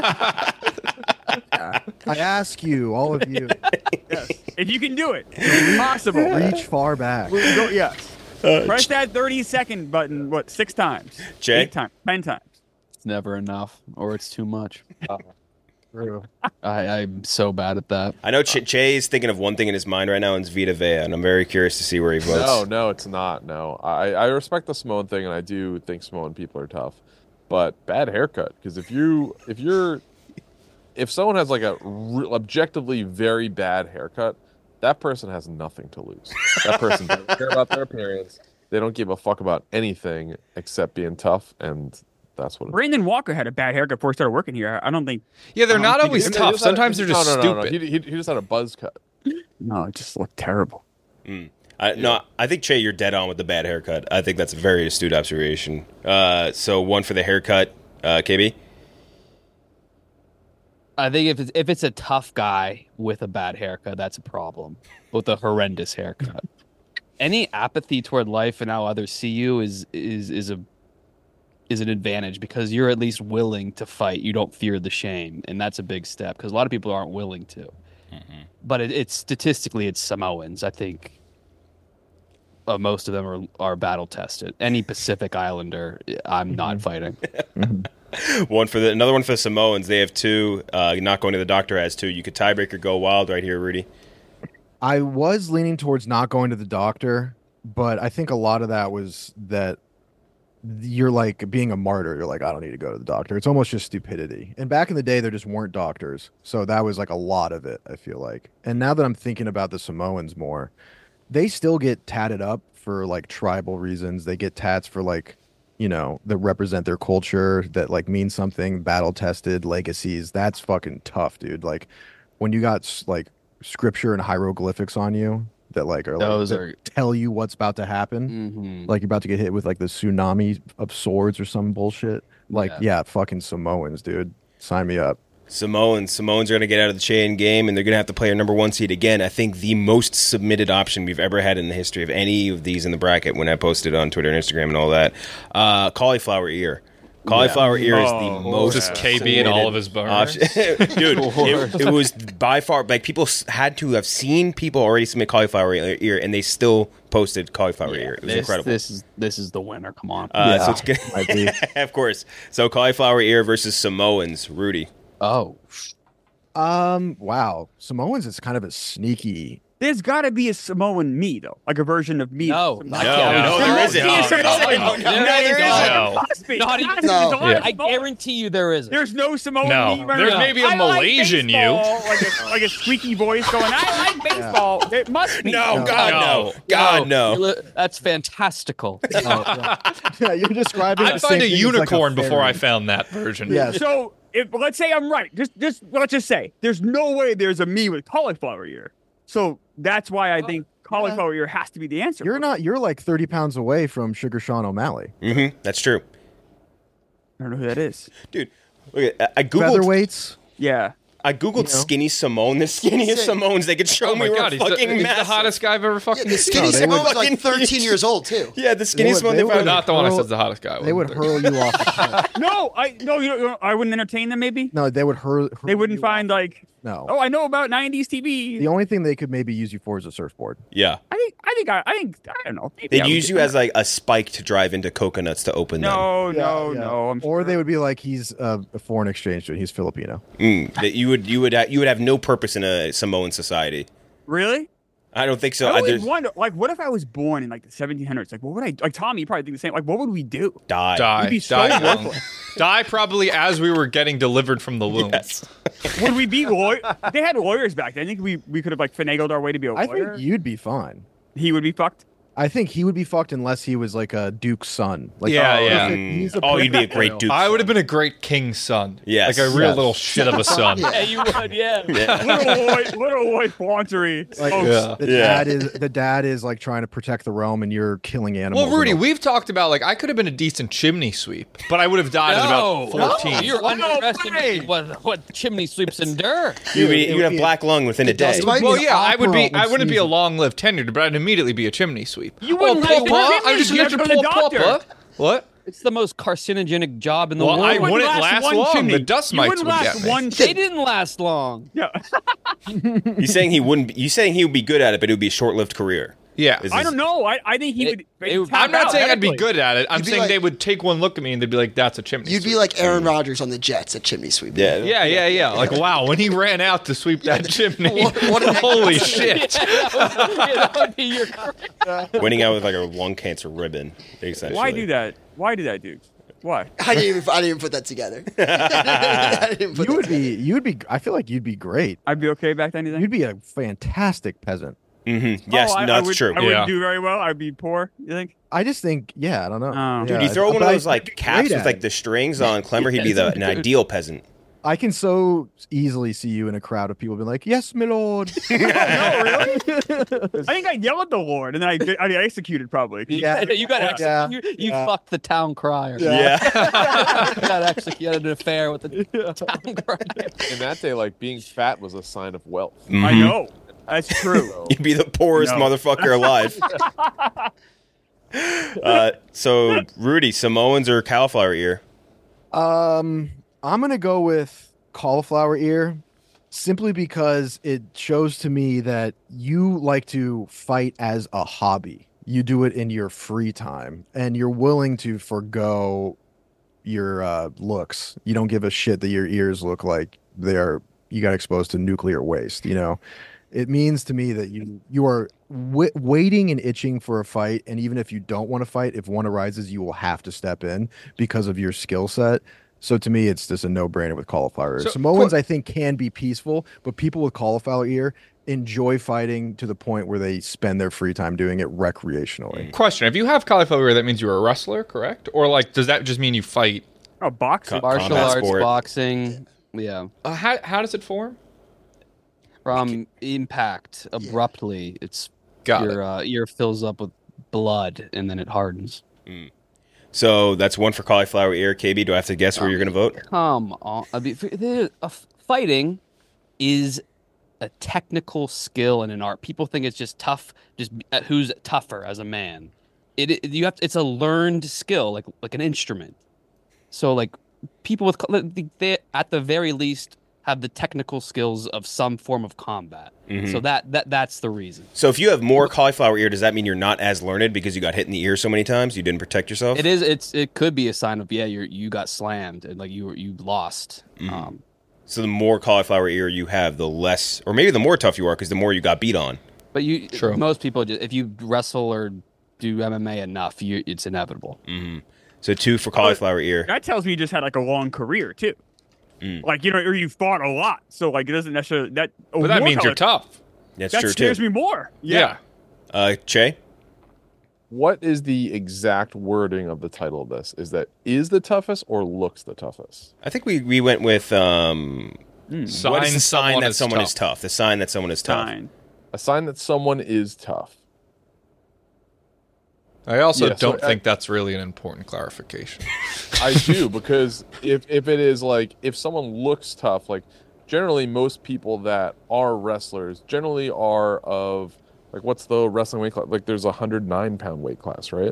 I ask you, all of you, Yes. If you can do it, it's possible. reach far back. Go, yes. Press that thirty second button. What? Six times? Jay? Eight times? Ten times? It's never enough, or it's too much. True. I, I'm so bad at that. I know Ch- Che is thinking of one thing in his mind right now, and it's Vita Vea, and I'm very curious to see where he votes. No, no, it's not. No, I, I respect the Samoan thing, and I do think Samoan people are tough. But bad haircut, because if you if you're if someone has like a re- objectively very bad haircut, that person has nothing to lose. That person doesn't care about their appearance. They don't give a fuck about anything except being tough, and that's what it is. Brandon Walker had a bad haircut before he started working here. I don't think. Yeah, they're I don't not think always it's- He tough. just had a- Sometimes they're just no, no, no, no. stupid. He, he, he just had a buzz cut. No, it just looked terrible. I, no, I think Che, you're dead on with the bad haircut. I think that's a very astute observation. Uh, so one for the haircut, uh, K B. I think if it's if it's a tough guy with a bad haircut, that's a problem. With a horrendous haircut, any apathy toward life and how others see you is is is a is an advantage because you're at least willing to fight. You don't fear the shame, and that's a big step because a lot of people aren't willing to. Mm-hmm. But it, it's statistically, it's Samoans. I think uh, most of them are are battle tested. Any Pacific Islander, I'm not fighting. One for the another one for the Samoans. They have two. Uh, not going to the doctor has two. You could tiebreaker go wild right here, Rudy. I was leaning towards not going to the doctor, but I think a lot of that was that you're like being a martyr. You're like, I don't need to go to the doctor. It's almost just stupidity. And back in the day, there just weren't doctors. So that was like a lot of it, I feel like. And now that I'm thinking about the Samoans more, they still get tatted up for like tribal reasons. They get tats for like, you know, that represent their culture, that like mean something, battle tested, legacies. That's fucking tough, dude. Like when you got s- like scripture and hieroglyphics on you that like are like Those that are- tell you what's about to happen. Mhm. Like you're about to get hit with like the tsunami of swords or some bullshit. Like, Yeah. yeah, fucking Samoans, dude. Sign me up. Samoans. Samoans are going to get out of the chain game, and they're going to have to play our number one seed again. I think the most submitted option we've ever had in the history of any of these in the bracket when I posted on Twitter and Instagram and all that. Uh, cauliflower ear. Cauliflower ear is the Oh, most Just K B and all of his burners. option. Dude, it, it was by far, like, people s- had to have seen people already submit cauliflower ear, and they still posted cauliflower ear. It was this, incredible. This is this is the winner. Come on. Uh, Yeah, so it's good. might be. Of course. So cauliflower ear versus Samoans. Rudy. oh, Um, wow. Samoans is kind of a sneaky There's got to be a Samoan me though, like a version of me. No, Samoan. not No, yet. no, there isn't. There must be a No, Samoan. no, no, There there is. isn't. No. Must be. Not Must even- be. No. There's a lot of I Samoan- guarantee you there isn't. There's no Samoan No. me running There's around. maybe a I Malaysian like you. baseball, like a, like a squeaky voice going, I like baseball. It must be. No, God, no. No. God, no. You're li- That's fantastical. Yeah, you're describing. I'd the find same a thing as, like, unicorn before I fairy. found that version. Yes. So if let's say I'm right, just just let's just say there's no way there's a me with cauliflower ear. So that's why I think cauliflower ear has to be the answer. You're not. You're like thirty pounds away from Sugar Sean O'Malley. Mm-hmm. That's true. I don't know who that is. Dude, look at, I googled Featherweights. Yeah. I googled You know? skinny Simone. The skinniest Sick. Simones they could show Oh my me god, were he's the, fucking he's the massive. hottest guy I've ever fucking Yeah, the seen. skinny No, they Simone would was like fucking thirteen huge. years old too. Yeah, the skinny They would- Simone. they They would found. Not the one that hurl- says the hottest guy. They would hurl you off. the cliff. No, I no, you know, I wouldn't entertain them. Maybe No, they would hurl. they wouldn't find like, No. oh, I know about nineties T V. The only thing they could maybe use you for is a surfboard. Yeah, I think, I think, I, I think, I don't know. Maybe they'd I would use do you that. as like a spike to drive into coconuts to open them. No, no, Yeah, yeah. no. I'm Or sure. they would be like, he's a, a foreign exchange student. He's Filipino. Mm, that you would you would ha- you would have no purpose in a Samoan society. Really? I don't think so. I I, always there's- wonder, like, what if I was born in like the seventeen hundreds? Like, what would I like? Tommy, you probably think the same. Like, what would we do? die. Die. We'd be so die young. worthless. Die probably as we were getting delivered from the womb. Yes. Would we be lawyers? They had lawyers back then. I think we we could have like finagled our way to be a I lawyer. think you'd be fine. He would be fucked. I think he would be fucked unless he was like a duke's son. Like, Yeah, oh, yeah. he's a- he's a Oh, you'd be a perfect great royal. duke. I would have been a great king's son. Yes. Like a real Yes. little shit of a son. Yeah, you would, yeah. little white, little white flauntery. Like, Oh, Yeah. the Yeah. dad is the dad is like trying to protect the realm, and you're killing animals. Well, Rudy, and- we've talked about like I could have been a decent chimney sweep, but I would have died at about fourteen. You're underestimating what, what chimney sweeps endure. You'd, be, It you'd would have be- black lung within a day. dust might- Well, an yeah, I would be. opera I wouldn't be a season. long-lived tenured, but I'd immediately be a chimney sweep. You wouldn't oh, live Papa, in I'm just chimney here sweep, to you pull have to go to the Papa. What? It's the most carcinogenic job in the Well, world. I wouldn't last last one long. chimney. The dust You mites wouldn't would last get me. one They chimney. didn't last long. Yeah. You saying he wouldn't? Be, you saying he would be good at it, but it would be a short-lived career? Yeah. Is I this- don't know. I, I think he It- would. it would- tap I'm not out saying I'd be medically. good at it. I'm You'd be saying like- they would take one look at me and they'd be like, "That's a chimney." You'd be sweep." like Aaron Rodgers on the Jets at chimney sweep. Yeah. Yeah, yeah, yeah. Like, wow, when he ran out to sweep that chimney, What- what an- holy shit! Yeah, that would be your career. Winning out with like a lung cancer ribbon. Essentially. Why do that? Why do that, dude? Why? I didn't even. I didn't even put that together. I didn't put You that would together. be. You'd be. I feel like you'd be great. I'd be okay back then. You think? You'd be a fantastic peasant. Mm-hmm. Yes, Oh, I, no, I that's would, true. I Yeah. wouldn't do very well. I'd be poor. You think? I just think. Yeah, I don't know. Oh. Dude, Yeah, you throw one but of I- those I'd like be caps great with at like it. the strings on Clemmer, he'd be the, an ideal peasant. I can so easily see you in a crowd of people being like, "Yes, my lord." no, really? I think I'd yell at the Lord and then I'd, I'd get executed probably. Yeah. you got ex- Yeah. you, you Yeah. fucked the town crier. Yeah. you got executed an affair with the town crier. In that day, like being fat was a sign of wealth. I Mhm. know. That's true. You'd be the poorest No. motherfucker alive. uh, so, Rudy, Samoans or cauliflower ear? Um, I'm gonna go with cauliflower ear, simply because it shows to me that you like to fight as a hobby. You do it in your free time, and you're willing to forego your uh, looks. You don't give a shit that your ears look like they are. You got exposed to nuclear waste. You know, it means to me that you you are w- waiting and itching for a fight, and even if you don't want to fight, if one arises, you will have to step in because of your skill set. So to me, it's just a no-brainer with cauliflower ear. So, Samoans, qu- I think, can be peaceful, but people with cauliflower ear enjoy fighting to the point where they spend their free time doing it recreationally. Question: if you have cauliflower ear, that means you're a wrestler, correct? Or like, does that just mean you fight? Oh, boxing. Co- Martial Combat arts, sport. boxing. Yeah. Uh, how how does it form? From impact abruptly, it's Got your it. uh, ear fills up with blood and then it hardens. So that's one for cauliflower ear. K B, do I have to guess where you're going to vote? Come on. I mean, f- there- uh, fighting is a technical skill and an art. People think it's just tough, just uh, who's tougher as a man. It, it you have to, it's a learned skill, like like an instrument. So like people with co- they at the very least have the technical skills of some form of combat. Mhm. So that that that's the reason. So if you have more cauliflower ear, does that mean you're not as learned because you got hit in the ear so many times? You didn't protect yourself? It is. It's. It could be a sign of yeah. You you got slammed and like you were you lost. Um, So the more cauliflower ear you have, the less, or maybe the more tough you are because the more you got beat on. But you, True. most people, just, if you wrestle or do M M A enough, you, it's inevitable. Mm-hmm. So two for cauliflower ear. That tells me you just had like a long career too. Mm. Like you know, or you fought a lot. So like it doesn't necessarily that. Oh, But that more means you're color- tough. That's that true scares too. me more. Yeah. Uh, Che? What is the exact wording of the title of this? Is that is the toughest or looks the toughest? I think we, we went with um, what is Sign the sign someone that is someone tough. is tough? The sign that someone is tough. Fine. A sign that someone is tough. I also Yeah, so don't I- think that's really an important clarification. I do, because if if it is like if someone looks tough, like generally most people that are wrestlers generally are of like what's the wrestling weight class? Like there's a hundred nine pound weight class, right?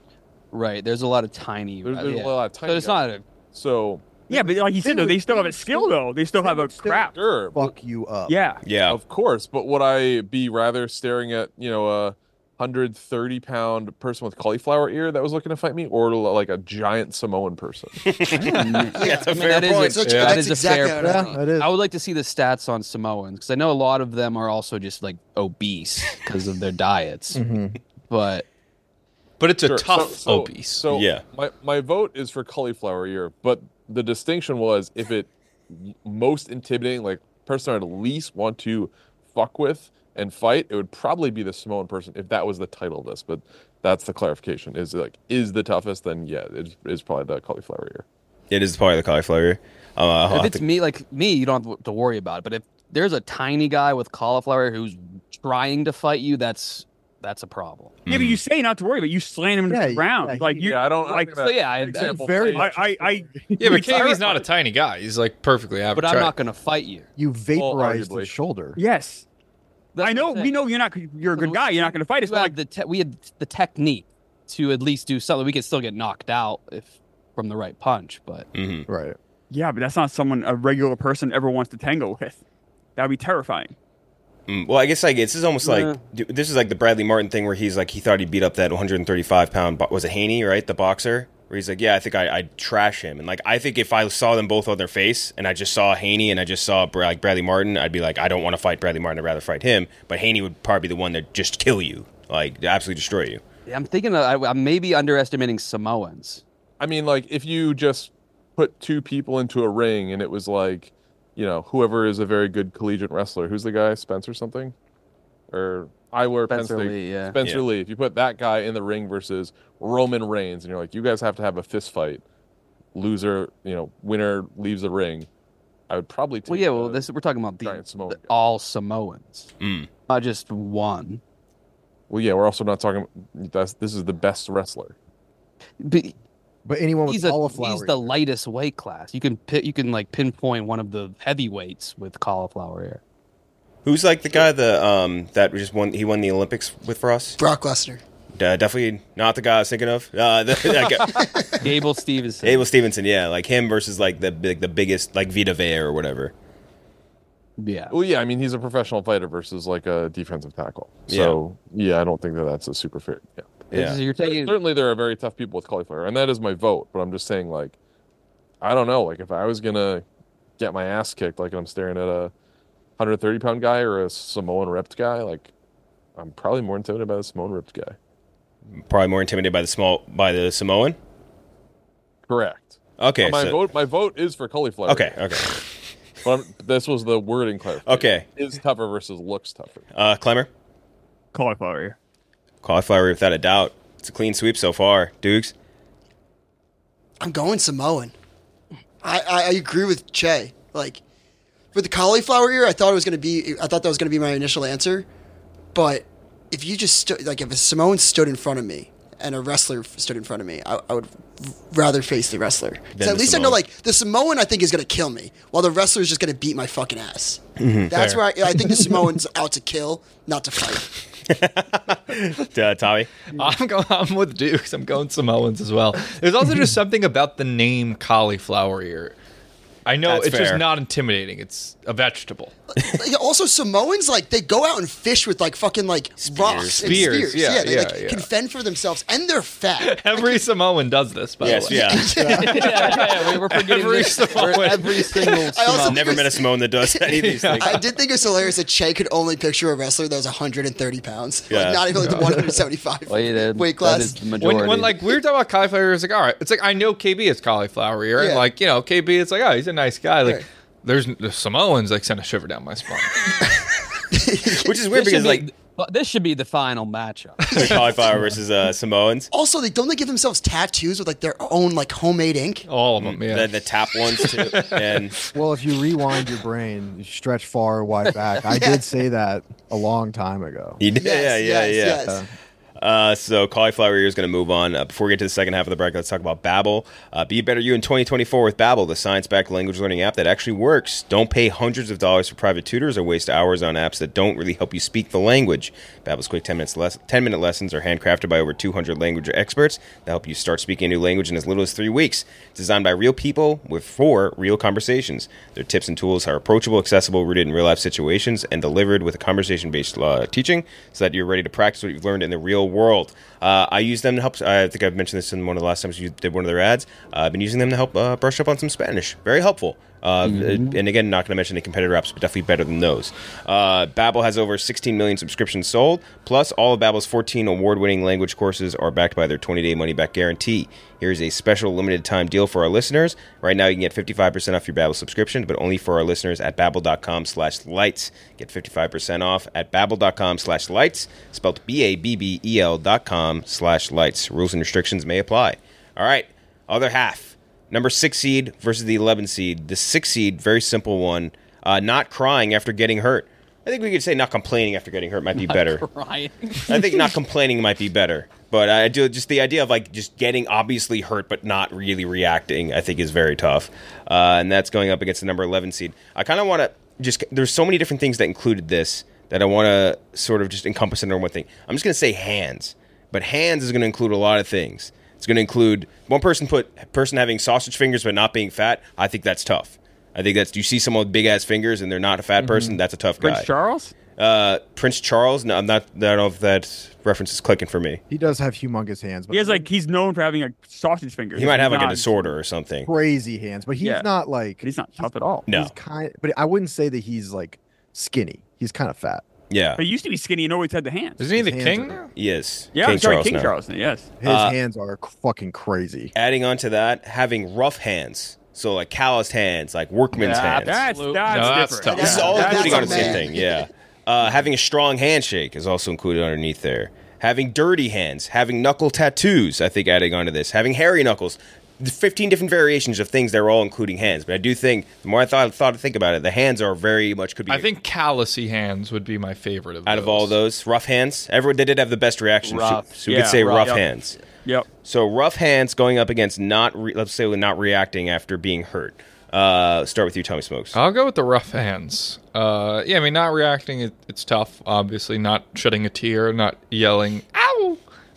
Right. There's a lot of tiny. There's, uh, there's yeah. a lot of tiny. So it's guys. not a. So Yeah, but like you said, though, they still have a skill though. They still have a crap. sure, but- Fuck you up. Yeah. Yeah. of course. But would I be rather staring at you know a hundred thirty pound person with cauliflower ear that was looking to fight me, or like a giant Samoan person? Yeah, That's a I mean, fair that is a- point. Such- that that's is a exactly fair what I Yeah, think. it is. I would like to see the stats on Samoans because I know a lot of them are also just like obese because of their diets. Mhm. But But it's a Sure, tough so, so, obese. So Yeah. my my vote is for cauliflower ear, but the distinction was if it most intimidating, like person I'd at least want to fuck with and fight, it would probably be the Samoan person if that was the title of this. But that's the clarification. Is it like is the toughest? Then yeah, it is probably the cauliflower ear. It is part of the cauliflower ear. Uh, I'll if have it's to- me, like me, you don't have to worry about it. But if there's a tiny guy with cauliflower who's trying to fight you, that's that's a problem. Yeah, but you say not to worry, but you slam him into Yeah, the ground. yeah, like he- you, Yeah, I don't like. I'm So gonna- yeah, I, example, very I, I, I yeah, but K B's not a tiny guy. He's like perfectly average. but I'm height. not going to fight you. You vaporized arguably. his shoulder. Yes, That's I know. what I'm We saying. know you're not. You're a good guy. You're not going to fight. It's We not had like the te- we had the technique to at least do something. We could still get knocked out if from the right punch, but Mhm. Right. yeah, but that's not someone a regular person ever wants to tango with. That'd be terrifying. Mm, well, I guess like this is almost Yeah. like d- this is like the Bradley Martin thing where he's like he thought he beat up that one hundred thirty-five pound bo- was it Haney, right, the boxer, where he's like, yeah, I think I I'd trash him, and like I think if I saw them both on their face and I just saw Haney and I just saw Bra- like Bradley Martin, I'd be like, I don't want to fight Bradley Martin, I'd rather fight him, but Haney would probably be the one that just kill you, like absolutely destroy you. yeah, I'm thinking of, I, I'm maybe underestimating Samoans. I mean, like if you just put two people into a ring and it was like, you know, whoever is a very good collegiate wrestler, who's the guy, Spencer something, or I wear Penn Spencer State- Lee, yeah. Spencer Yeah. Lee. If you put that guy in the ring versus Roman Reigns, and you're like, you guys have to have a fist fight, loser, you know, winner leaves the ring. I would probably take Well, yeah, well, the this we're talking about the, giant Samoan the- guy. all Samoans, Mm. not just one. Well, yeah, we're also not talking. That's this is the best wrestler. But But anyone with he's a, cauliflower. he's the lightest weight class. You can pi- you can like pinpoint one of the heavyweights with cauliflower ear. Who's like the guy the um that just won he won the Olympics with for us? Brock Lesnar. Uh, definitely not the guy I was thinking of. Uh, the, that guy- Gable Stevenson. Abel Stevenson, yeah, like him versus like the big, the biggest, like Vita Vea or whatever. Yeah. Well, yeah, I mean, he's a professional fighter versus like a defensive tackle. So yeah, I don't think that that's a super fair. Yeah. It's- You're taking Certainly, there are very tough people with cauliflower, and that is my vote. But I'm just saying, like, I don't know. Like, if I was gonna get my ass kicked, like I'm staring at a one hundred thirty pound guy or a Samoan ripped guy, like, I'm probably more intimidated by the Samoan ripped guy. Probably more intimidated by the small by the Samoan. Correct. Okay, Uh, my so- vote. My vote is for cauliflower. Okay, okay. But I'm, this was the wording clarification. Okay. Is tougher versus looks tougher. Uh, Clemmer, Cauliflower ear. cauliflower without a doubt. It's a clean sweep so far. Dukes. I'm going Samoan. I, I, I agree with Che. Like, for the cauliflower ear, I thought it was going to be. I thought that was going to be my initial answer. But if you just stood, like, if a Samoan stood in front of me and a wrestler stood in front of me, I, I would rather face the wrestler. 'Cause Than at the least I know, Samoan. like, the Samoan I think is going to kill me, while the wrestler is just going to beat my fucking ass. Mhm. That's Fair. where I, I think the Samoan's out to kill, not to fight. Uh, Tommy. I'm going. I'm with Dukes. I'm going Samoans as well. There's also just something about the name cauliflower ear. I know That's it's fair. just not intimidating. It's a vegetable. like, also Samoans, like they go out and fish with like fucking like rocks and Spears, spears. yeah, they yeah, like yeah. can fend for themselves, and they're fat. Every Samoan does this, by Yes, the way. yeah. yeah, yeah, yeah, we were forgetting Every this. Samoan. We're every single I also Samoan. think Never met a Samoan that does any of these things. I did think it was hilarious that Che could only picture a wrestler that was one hundred thirty pounds, Yeah. like not even like the one seventy-five Well, yeah, that- weight that class. is the majority. When, when like we were talking about cauliflower, it's like all right. It's like I know K B is cauliflower here, and Yeah. like you know K B, it's like oh he's a nice guy. Like Right. there's the Samoans like send a shiver down my spine. Which is weird This because should be- like but this should be the final matchup. cauliflower versus uh, Samoans. Also, they don't they give themselves tattoos with like their own like homemade ink. All of them, yeah. The, the tap ones too. And Well, if you rewind your brain, you stretch far or wide back. I Yeah. did say that a long time ago. you did, Yes, yeah, yeah, yes, yeah. yes. Uh, so cauliflower ear is going to move on. Uh, before we get to the second half of the break, let's talk about Babbel. Uh, be a better you in twenty twenty-four with Babbel, the science-backed language learning app that actually works. Don't pay hundreds of dollars for private tutors or waste hours on apps that don't really help you speak the language. Babbel's quick ten minutes less, ten minute lessons are handcrafted by over two hundred language experts that help you start speaking a new language in as little as three weeks. It's designed by real people with for real conversations. Their tips and tools are approachable, accessible, rooted in real-life situations, and delivered with a conversation-based uh, teaching so that you're ready to practice what you've learned in the real world. Uh, I use them to help. I think I've mentioned this in one of the last times you did one of their ads. Uh, I've been using them to help uh, brush up on some Spanish. Very helpful. Uh, Mm-hmm. And again, not going to mention the competitor apps, but definitely better than those. Uh, Babbel has over sixteen million subscriptions sold. Plus, all of Babbel's fourteen award-winning language courses are backed by their twenty-day money-back guarantee. Here's a special limited-time deal for our listeners. Right now, you can get fifty-five percent off your Babbel subscription, but only for our listeners at babbel.com slash lights. Get fifty-five percent off at babbel.com slash lights, spelled B A B B E L dot com slash lights. Rules and restrictions may apply. All right, other half. Number six seed versus the eleven seed. The six seed, very simple one. Uh, not crying after getting hurt. I think we could say not complaining after getting hurt might be better. Ryan. I think not complaining might be better. But I do just the idea of like just getting obviously hurt but not really reacting, I think is very tough. Uh, and that's going up against the number eleven seed. I kind of want to just, there's so many different things that included this that I want to sort of just encompass into one thing. I'm just going to say hands. But hands is going to include a lot of things. It's going to include one person put person having sausage fingers but not being fat. I think that's tough. I think that's, you see someone with big ass fingers and they're not a fat person, that's a tough Prince guy. Charles? Uh, Prince Charles? No, I'm not, I don't know if that reference is clicking for me. He does have humongous hands, but He has like he's known for having like sausage fingers. He might have He's like a not- disorder or something. crazy hands. But he's Yeah. not like But he's not tough at all. No. He's kind, but I wouldn't say that he's like skinny. He's kind of fat. Yeah. But he used to be skinny and always had the hands. Isn't he the His king hands are- now? He is. Yeah, King sorry, Charles King now. Charles. Yes. His Uh, hands are c- fucking crazy. Adding on to that, having rough hands. So like calloused hands, like workman's Yeah, hands. that's that's No, that's different. tough. This is all That's including a on the same man. thing, yeah. Uh, having a strong handshake is also included underneath there. Having dirty hands, having knuckle tattoos, I think adding onto this. Having hairy knuckles. The fifteen different variations of things that are all including hands. But I do think, the more I thought, thought to think about it, the hands are very much could be I think callousy hands would be my favorite of out those. of all those. Rough hands. Everyone, they did have the best reaction. So, Rough. so we Yeah, could say rough. rough Yep. hands. Yep. So rough hands going up against not, re- let's say, not reacting after being hurt. Uh, start with you, Tommy Smokes. I'll go with the rough hands. Uh, yeah, I mean, not reacting, it, it's tough. Obviously, not shedding a tear, not yelling, "Ow!"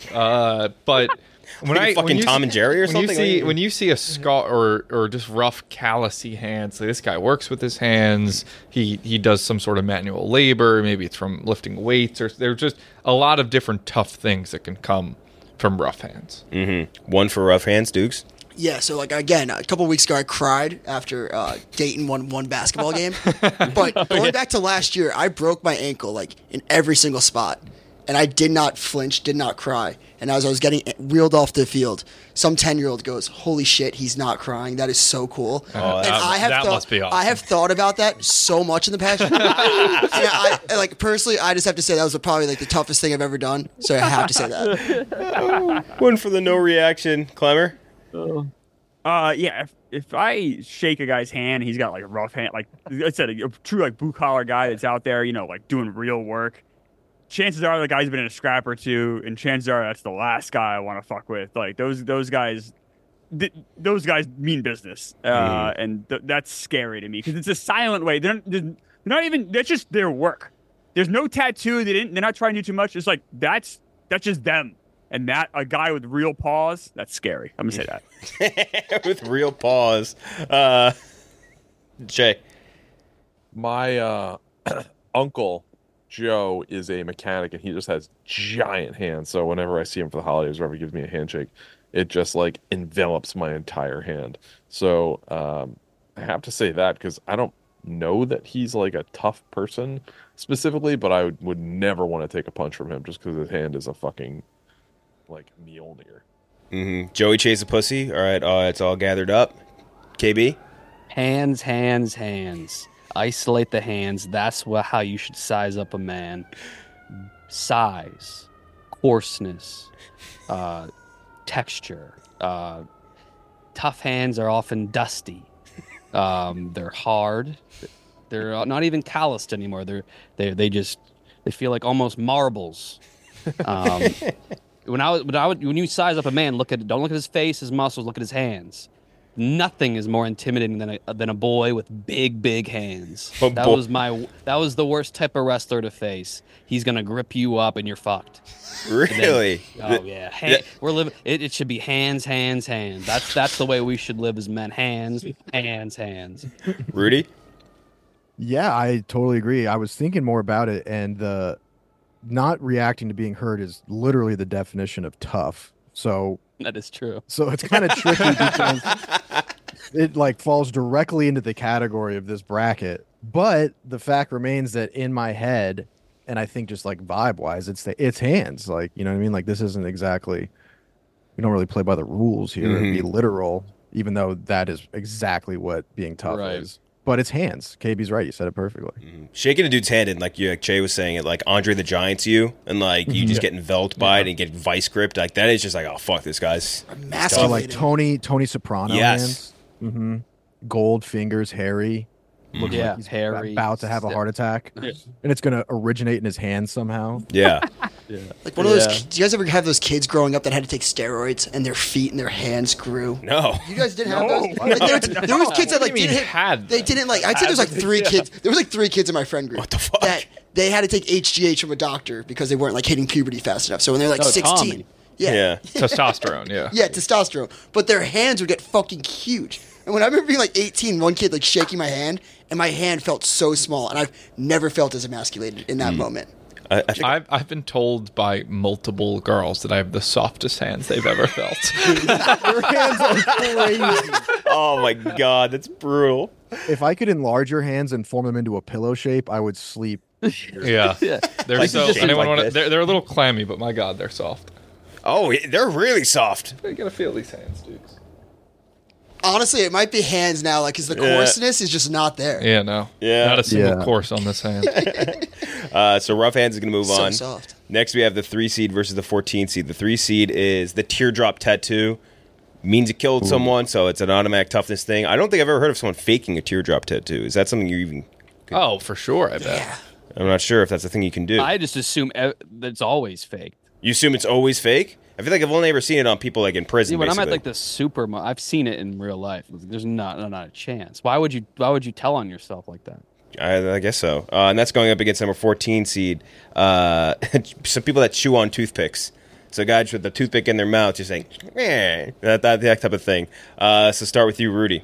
Uh, but when Like a I fucking when you Tom see- and Jerry or when something? you see Like- when you see a scar or or just rough, callousy hands, like this guy works with his hands. He he does some sort of manual labor. Maybe it's from lifting weights, or there's just a lot of different tough things that can come from rough hands. Mm-hmm. One for rough hands, Dukes. Yeah, so like again, a couple weeks ago, I cried after uh, Dayton won one basketball game. But going back to last year, I broke my ankle like in every single spot, and I did not flinch, did not cry. And as I was getting wheeled off the field, some ten-year-old goes, "Holy shit, he's not crying! That is so cool." Oh, and that- I have that thought, must be awesome. I have thought about that so much in the past year. And I, like personally, I just have to say that was probably like the toughest thing I've ever done. So I have to say that. One for the no reaction, Clemmer. Uh, yeah. If, if I shake a guy's hand, he's got like a rough hand, like I said, a, a true like blue collar guy that's out there, you know, like doing real work. Chances are the guy's been in a scrap or two, and chances are that's the last guy I want to fuck with. Like those those guys, th- those guys mean business, uh, Mhm. and th- that's scary to me because it's a silent way. They're, they're they're not even. That's just their work. There's no tattoo. They didn't. They're not trying to do too much. It's like that's that's just them. And that a guy with real paws, that's scary. I'm gonna say that. With real pause. Uh, Jay. My uh uncle Joe is a mechanic, and he just has giant hands. So whenever I see him for the holidays, whenever he gives me a handshake, it just like envelops my entire hand. So um, I have to say that because I don't know that he's like a tough person specifically, but I would, would never want to take a punch from him just because his hand is a fucking like Mjolnir. Mm-hmm. Joey chase a pussy. All right, uh, it's all gathered up. K B? Hands, hands, hands. Isolate the hands. That's what, how you should size up a man. Size, coarseness, uh, texture. Uh, tough hands are often dusty. Um, they're hard. They're not even calloused anymore. They're they they just they feel like almost marbles. Um, when I when I would, when you size up a man, look at don't look at his face, his muscles. Look at his hands. Nothing is more intimidating than a than a boy with big big hands. But that bo- was my that was the worst type of wrestler to face. He's gonna grip you up and you're fucked. Really? Then, oh yeah, Han- we're living. It, it should be hands, hands, hands. That's that's the way we should live as men. Hands, hands, hands. Rudy? Yeah, I totally agree. I was thinking more about it, and the not reacting to being hurt is literally the definition of tough. So that is true. So it's kind of tricky because it like falls directly into the category of this bracket. But the fact remains that in my head, and I think just like vibe wise, it's the it's hands. Like, you know what I mean? Like, this isn't exactly, we don't really play by the rules here and be literal, even though that is exactly what being tough Right. is. But it's hands. K B's right. You said it perfectly. Mm-hmm. Shaking a dude's hand, and like you, like Jay was saying, it like Andre the Giant's you, and like you just Yeah. get enveloped by it and get vice gripped. Like that is just like, oh fuck, this guy's So like Tony Tony Soprano Yes. hands. Mm-hmm. Gold fingers, hairy. Looks Yeah, like he's hairy. about to have a heart attack, Yeah. and it's gonna originate in his hands somehow. Yeah. Yeah. Like one of those. Yeah. ki- Do you guys ever have those kids growing up that had to take steroids and their feet and their hands grew? No. You guys didn't have No. those. Like, there, was, there was kids that like What do you didn't mean hit, had They them? didn't like. I'd say there's like three Yeah. kids. There was like three kids in my friend group. What the fuck? That they had to take H G H from a doctor because they weren't like hitting puberty fast enough. So when they're like Oh, sixteen, Tommy. yeah, Yeah. Testosterone, yeah. yeah, testosterone. But their hands would get fucking huge. And when I remember being like eighteen, one kid like shaking my hand, and my hand felt so small, and I've never felt as emasculated in that moment. I, I think I've I've been told by multiple girls that I have the softest hands they've ever felt. Your hands are crazy. oh my god, that's brutal. If I could enlarge your hands and form them into a pillow shape, I would sleep. yeah, Yeah. they're Like so. just Anyone like want to? this. They're, they're a little clammy, but my god, they're soft. Oh, yeah, they're really soft. You gotta feel these hands, dudes. Honestly, it might be hands now, like because the Yeah. coarseness is just not there. Yeah, no, Yeah. not a single Yeah. course on this hand. Uh, so rough hands is gonna move So on. soft. Next, we have the three seed versus the fourteen seed. The three seed is the teardrop tattoo. Means it killed someone, so it's an automatic toughness thing. I don't think I've ever heard of someone faking a teardrop tattoo. Is that something you even? Oh, for sure, I bet. Yeah. I'm not sure if that's a thing you can do. I just assume ev- that it's always fake. You assume it's always fake? I feel like I've only ever seen it on people like in prison. See, when I'm at basically. like the super, I've seen it in real life. There's not not a chance. Why would you? Why would you tell on yourself like that? I, I guess so. Uh, and that's going up against number fourteen seed. Uh, some people that chew on toothpicks. So guys with the toothpick in their mouth just saying, eh, that, that, that type of thing. Uh, so start with you, Rudy.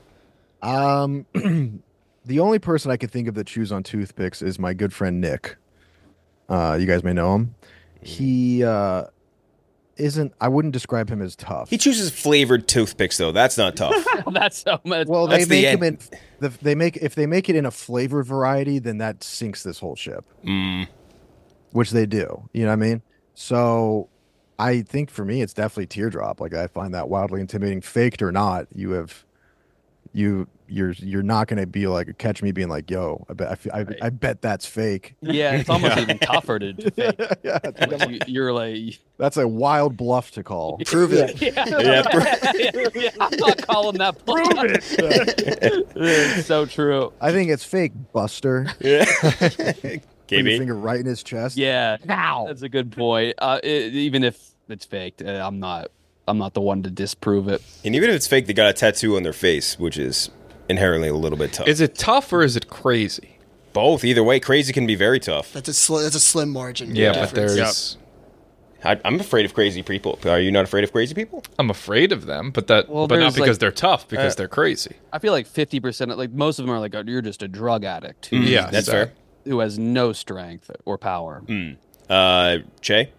Um, the only person I could think of that chews on toothpicks is my good friend Nick. Uh, you guys may know him. He uh, isn't. I wouldn't describe him as tough. He chooses flavored toothpicks, though. That's not tough. That's so much. Well, they That's the make end. him in. The, they make if they make it in a flavored variety, then that sinks this whole ship. Mm. Which they do. You know what I mean? So, I think for me, it's definitely teardrop. Like I find that wildly intimidating, faked or not. You have, you you're you're not going to be like catch me being like, yo, I bet I, fe- I, Right. I bet that's fake. yeah, it's almost even tougher to, to fake. yeah, Like, you, you're like, that's a wild bluff to call. Prove it. yeah, Yeah, yeah, I'm not calling that. Prove it. It's so true. I think it's fake, Buster. Yeah. Put your K B? finger right in his chest. Yeah, that's a good point. Uh, it, even if it's faked, uh, I'm not. I'm not the one to disprove it. And even if it's fake, they got a tattoo on their face, which is inherently a little bit tough. Is it tough or is it crazy? Both. Either way, crazy can be very tough. That's a sli- that's a slim margin. Yeah, difference. but there's. I, I'm afraid of crazy people. Are you not afraid of crazy people? I'm afraid of them, but that, Well, but not there's, because like- they're tough, because Uh, they're crazy. I feel like fifty percent, like most of them are like, oh, you're just a drug addict. Yeah, That's so- fair. who has no strength or power. Mm. Uh, Che?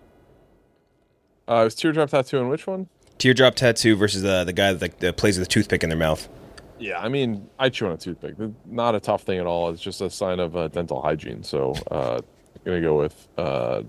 Uh, it was Teardrop Tattoo in which one? Teardrop Tattoo versus the the guy that, that plays with a toothpick in their mouth. Yeah, I mean, I chew on a toothpick. Not a tough thing at all. It's just a sign of uh, dental hygiene. So uh, I'm going to go with uh,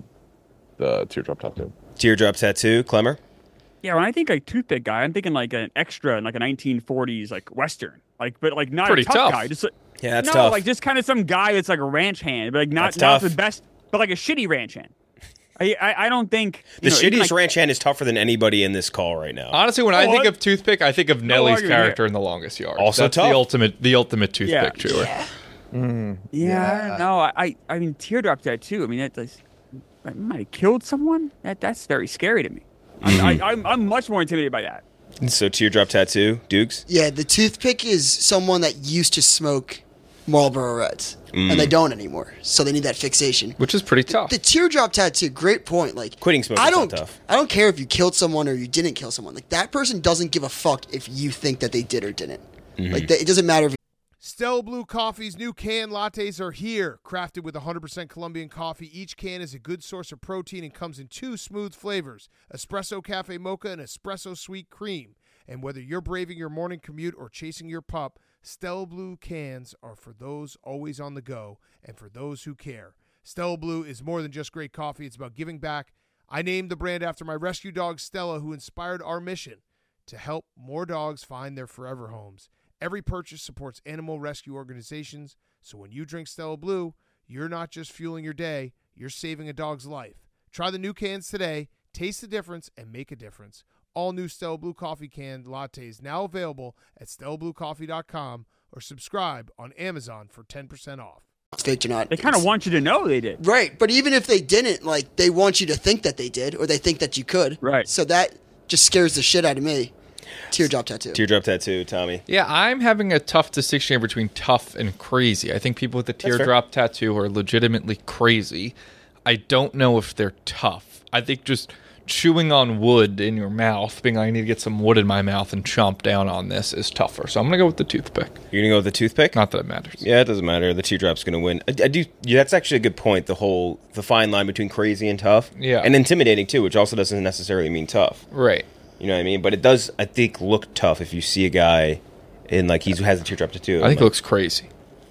the Teardrop Tattoo. Teardrop Tattoo. Clemmer? Yeah, when I think like toothpick guy, I'm thinking like an extra in like a nineteen forties like Western. Like, but like not Pretty a tough, tough. guy. Just Yeah, that's no, tough. like just kind of some guy that's like a ranch hand, but like not That's not tough. the best, but like a shitty ranch hand. I I, I don't think The you know, even, shittiest like, ranch hand is tougher than anybody in this call right now. Honestly, when I Oh, think I- of toothpick, I think of Nellie's argument character here. in The Longest Yard. Also That's tough. the ultimate, the ultimate Yeah. toothpick chewer. Yeah, Mm, yeah, I don't know. I, I I mean teardrop tattoo. I mean that that's, I might have killed someone. That that's very scary to me. I'm, I, I'm I'm much more intimidated by that. So Teardrop Tattoo, Dukes? Yeah, the toothpick is someone that used to smoke Marlboro Reds, Mm. and they don't anymore, so they need that fixation. Which is pretty tough. The teardrop tattoo, great point. Like Quitting smoking I is don't, not tough. I don't care if you killed someone or you didn't kill someone. Like that person doesn't give a fuck if you think that they did or didn't. Mm-hmm. Like that, it doesn't matter if. Stella Blue Coffee's new canned lattes are here. Crafted with one hundred percent Colombian coffee, each can is a good source of protein and comes in two smooth flavors, Espresso Cafe Mocha and Espresso Sweet Cream. And whether you're braving your morning commute or chasing your pup, Stella Blue cans are for those always on the go and for those who care. Stella Blue is more than just great coffee. It's about giving back. I named the brand after my rescue dog, Stella, who inspired our mission to help more dogs find their forever homes. Every purchase supports animal rescue organizations, so when you drink Stella Blue, you're not just fueling your day, you're saving a dog's life. Try the new cans today, taste the difference, and make a difference. All new Stella Blue Coffee canned lattes now available at stella blue coffee dot com or subscribe on Amazon for ten percent off. Faked or not. They kind of want you to know they did. Right, but even if they didn't, like they want you to think that they did, or they think that you could. Right. So that just scares the shit out of me. Teardrop tattoo. Teardrop Tattoo, Tommy. Yeah, I'm having a tough distinction here between tough and crazy. I think people with the fair. teardrop tattoo are legitimately crazy. I don't know if they're tough. I think just chewing on wood in your mouth, being like, I need to get some wood in my mouth and chomp down on this is tougher. So I'm going to go with the toothpick. You're going to go with the toothpick? Not that it matters. Yeah, it doesn't matter. The teardrop's going to win. I, I do. Yeah, that's actually a good point. The whole the fine line between crazy and tough. Yeah. And intimidating too, which also doesn't necessarily mean tough. Right. You know what I mean? But it does, I think, look tough if you see a guy in like he has a teardrop tattoo. I think like, it looks crazy.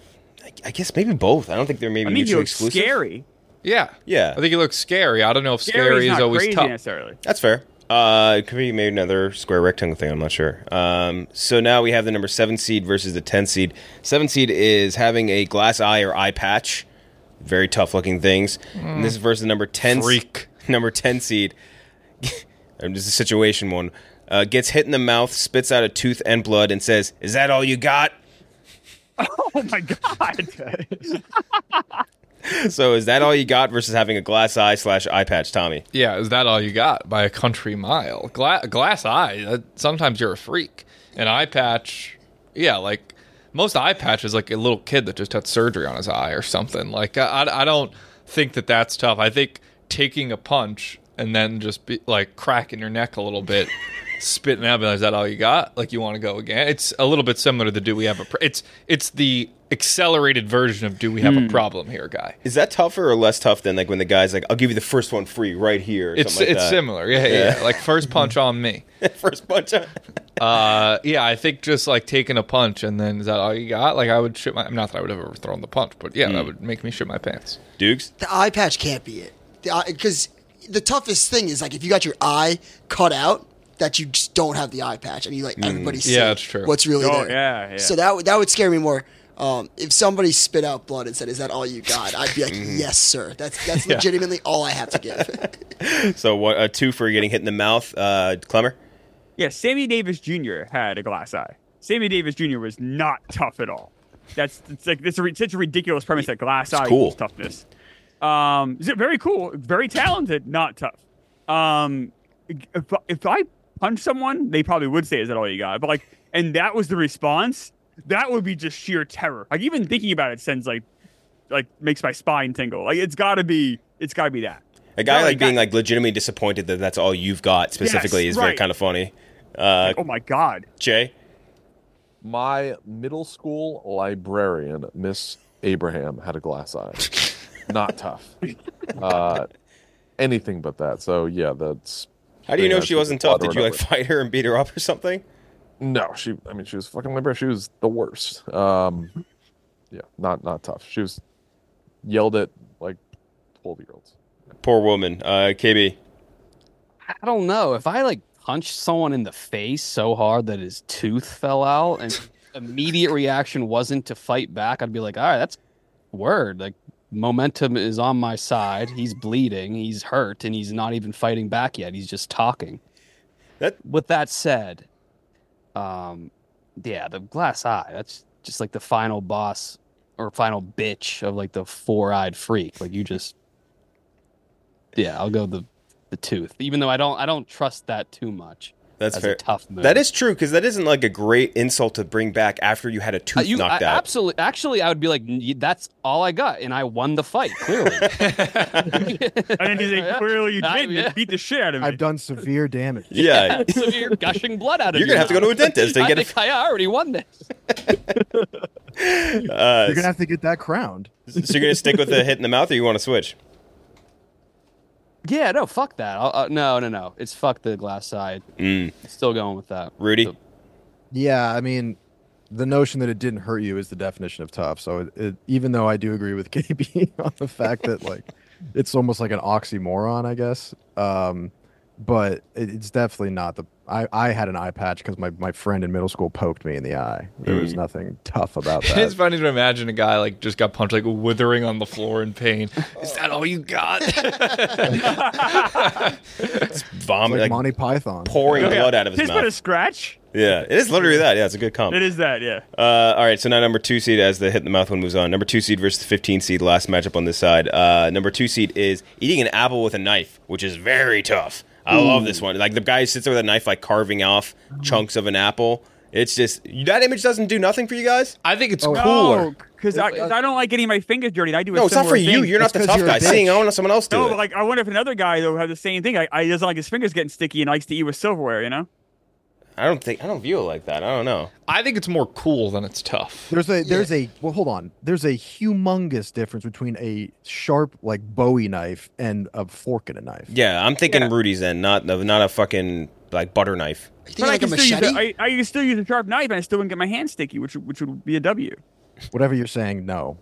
I, I guess maybe both. I don't think they're maybe I think he mutually looks exclusive. scary. Yeah. Yeah. I think it looks scary. I don't know if Scary scary is is not always crazy tough. necessarily. That's fair. Uh, it could be maybe another square rectangle thing. I'm not sure. Um, so now we have the number seven seed versus the ten seed. Seven seed is having a glass eye or eye patch. Very tough looking things. And this is versus the number ten. Freak. Number ten seed. This is a situation one. Uh, gets hit in the mouth, spits out a tooth and blood, and says, "Is that all you got?" Oh my god. So is that all you got versus having a glass eye slash eye patch, Tommy? Yeah, is that all you got by a country mile? Gla- glass eye, uh, sometimes you're a freak. An eye patch, yeah, like most eye patches, like a little kid that just had surgery on his eye or something. Like, I, I don't think that that's tough. I think taking a punch and then just be, like cracking your neck a little bit, spitting out, is that all you got? Like, you want to go again? It's a little bit similar to the do we have a pr- it's it's the accelerated version of do we have a problem here, guy. Is that tougher or less tough than like when the guy's like, "I'll give you the first one free right here"? Or It's something like it's that? similar, yeah, yeah, yeah. Like first punch on me. First punch. On- Uh, yeah, I think just like taking a punch and then is that all you got? Like I would shit my, not that I would have ever thrown the punch, but yeah, that would make me shit my pants. Dukes? The eye patch can't be it. Because the, the toughest thing is like if you got your eye cut out, that you just don't have the eye patch and you like everybody see Yeah, that's true. what's really Oh, there. yeah, yeah. So that would that would scare me more. Um, if somebody spit out blood and said, "Is that all you got?" I'd be like, "Yes, sir. That's that's legitimately all I have to give." So what? A two for getting hit in the mouth. Uh, Clemmer? Yeah, Sammy Davis Junior had a glass eye. Sammy Davis Junior was not tough at all. That's it's like it's a, re- such a ridiculous premise that glass eye cool. equals toughness. Um, is it very cool, very talented, not tough. Um, if if I punch someone, they probably would say, "Is that all you got?" But like, and that was the response. That would be just sheer terror. Like even thinking about it sends like, like makes my spine tingle. Like it's got to be, it's got to be that. A guy No, like that- being like legitimately disappointed that that's all you've got specifically Yes, is very right. kind of funny. Uh, Oh my god. Jay? My middle school librarian, Miss Abraham had a glass eye. Not tough. Uh, anything but that. So yeah, that's. How do you know she wasn't tough? Did you like whatever. fight her and beat her up or something? No, she. I mean, she was fucking liberal. She was the worst. Um, yeah, not not tough. She was yelled at like twelve year olds. Poor woman. Uh, K B. I don't know. If I like punched someone in the face so hard that his tooth fell out and immediate reaction wasn't to fight back, I'd be like, all right, that's word. Like, momentum is on my side. He's bleeding. He's hurt, and he's not even fighting back yet. He's just talking. That. With that said, um, yeah, the glass eye. That's just like the final boss or final bitch of like the four-eyed freak. Like you just, yeah, I'll go the the tooth. Even though I don't, I don't trust that too much. That's as fair. A tough move. That is true because that isn't like a great insult to bring back after you had a tooth Uh, you, knocked I, out. Absolutely. Actually, I would be like, "Y- that's all I got, and I won the fight. Clearly. And then you say, clearly you I- didn't. yeah. You beat the shit out of me. I've done severe damage. Yeah. So you're gushing blood out of You're you gonna have to now. go to a dentist and I get a. think I already won this. Uh, You're gonna have to get that crowned. so you're gonna stick with the hit in the mouth, or you want to switch? Yeah, no, fuck that. I'll, uh, no, no, no. It's fuck the glass side. Mm. Still going with that. Rudy. So- Yeah, I mean, the notion that it didn't hurt you is the definition of tough. So it, it, even though I do agree with K B on the fact that like it's almost like an oxymoron, I guess. Um, but it, it's definitely not the. I, I had an eye patch because my, my friend in middle school poked me in the eye. There was Mm. nothing tough about It that. is funny to imagine a guy like just got punched, like withering on the floor in pain. Is that all you got? It's vomit, like like, Monty Python. pouring Oh, yeah. blood out of his He's been a mouth. scratch. Yeah, it is literally that. Yeah, it's a good comp. It is that, yeah. Uh, all right, so now number two seed as the hit in the mouth one moves on. Number two seed versus the fifteen seed, last matchup on this side. Uh, number two seed is eating an apple with a knife, which is very tough. I love this one. Like the guy sits there with a knife, like carving off chunks of an apple. It's just that image doesn't do nothing for you guys. I think it's No, cooler. because I, 'cause I don't like getting my fingers dirty. And I do. A No, it's not for similar you. thing. You're not That's the 'cause tough you're a guy. bitch. Seeing, I want someone else do No, it. but like I wonder if another guy though has the same thing. I, I doesn't like his fingers getting sticky and likes to eat with silverware. You know. I don't think I don't view it like that. I don't know. I think it's more cool than it's tough. There's a there's a well hold on. There's a humongous difference between a sharp like Bowie knife and a fork and a knife. Yeah, I'm thinking Yeah. Rudy's then, not not a fucking like butter knife. You think But I like a can still use machete? a, I, I can still use a sharp knife and I still wouldn't get my hand sticky, which which would be a W. Whatever you're saying, no.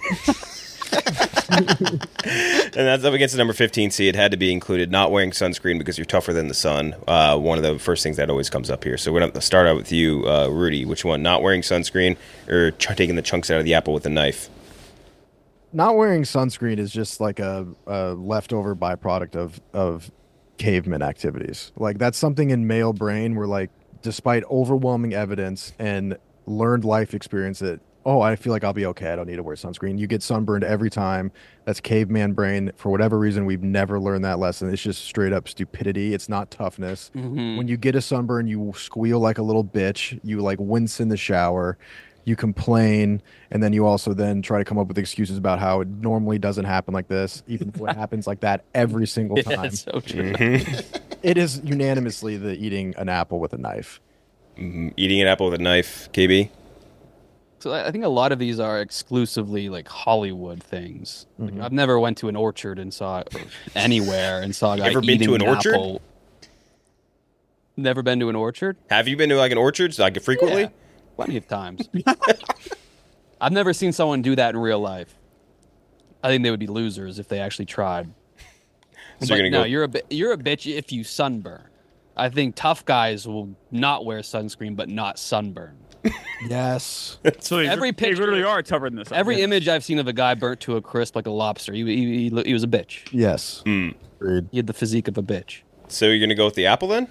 And that's up against the number fifteen seed. It had to be included. Not wearing sunscreen because you're tougher than the sun. Uh, one of the first things that always comes up here. So we're going to start out with you, uh, Rudy. Which one? Not wearing sunscreen or ch- taking the chunks out of the apple with a knife? Not wearing sunscreen is just like a, a leftover byproduct of of caveman activities. Like that's something in male brain where like despite overwhelming evidence and learned life experience that oh I feel like I'll be okay, I don't need to wear sunscreen. You get sunburned every time. That's caveman brain. For whatever reason we've never learned that lesson. It's just straight up stupidity. It's not toughness. Mhm. When you get a sunburn you squeal like a little bitch. You like wince in the shower. You complain, and then you also then try to come up with excuses about how it normally doesn't happen like this, even if it happens like that every single Yeah, time. that's so true. It is unanimously the eating an apple with a knife. Mhm. Eating an apple with a knife, K B? So I I think a lot of these are exclusively like Hollywood things. Like, Mhm. I've never went to an orchard and saw or anywhere and saw a guy Ever been eating to an orchard? apple. Never been to an orchard? Have you been to like an orchard like frequently? Yeah, plenty of times. I've never seen someone do that in real life. I think they would be losers if they actually tried. So But you're gonna no, go. you're a bi- you're a bitch if you sunburn. I think tough guys will not wear sunscreen but not sunburn. Yes. So they, Every they picture- literally are tougher than this. Every image I've seen of a guy burnt to a crisp like a lobster, he he, he, lo- he was a bitch. Yes. Mm. Agreed. He had the physique of a bitch. So you're gonna go with the apple then?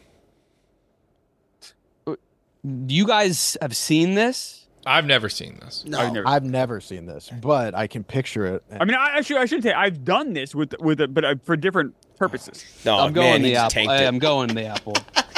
You guys have seen this? I've never seen this. No. I've never. I've never seen this, but I can picture it. I mean, I actually I shouldn't say I've done this with with it, but uh, for different purposes. No, I'm going man, he the just apple. tanked I, it. am going the apple.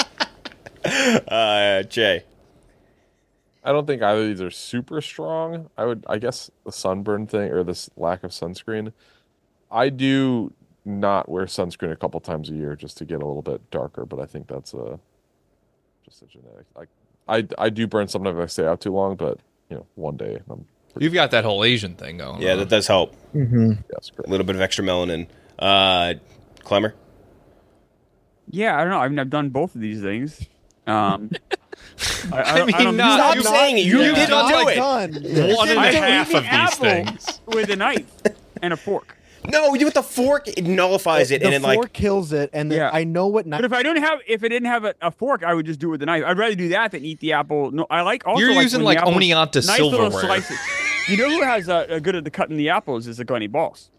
Uh, Jay. I don't think either of these are super strong. I would, I guess, the sunburn thing or this lack of sunscreen. I do not wear sunscreen a couple times a year just to get a little bit darker, but I think that's a just a genetic. Like I, I do burn sometimes if I stay out too long, but you know, one day I'm You've got that whole Asian thing going Yeah, on. that does help. Mm-hmm. Yes, A little bit of extra melanin. Uh, Clemmer? Yeah, I don't know. I mean, I've done both of these things. Um, I, I, I mean, I don't not- Stop you- saying it. You you did not do it. Done. One and a I can half eat of the these apple things. with a knife and a fork. No, you with the fork, it nullifies it, the and it fork like kills it, and then Yeah. I know what knife. But if I don't have, if it didn't have a, a fork, I would just do it with a knife. I'd rather do that than eat the apple. No, I like also You're like using when like the apple's Oneonta nice little silverware. slices. You know who has uh, a good at the cutting the apples is the Gunny Boss.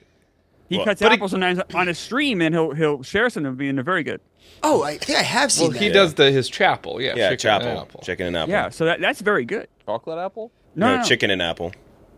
He Well, cuts but he- apples sometimes on a stream, and he'll he'll share some of them, and they're very good. Oh, I think I have seen Well, that. he does the his chapel. Yeah, yeah, chicken chapel, and apple. chicken and apple. Yeah, so that that's very good. Chocolate apple? No, no, no, no. chicken and apple.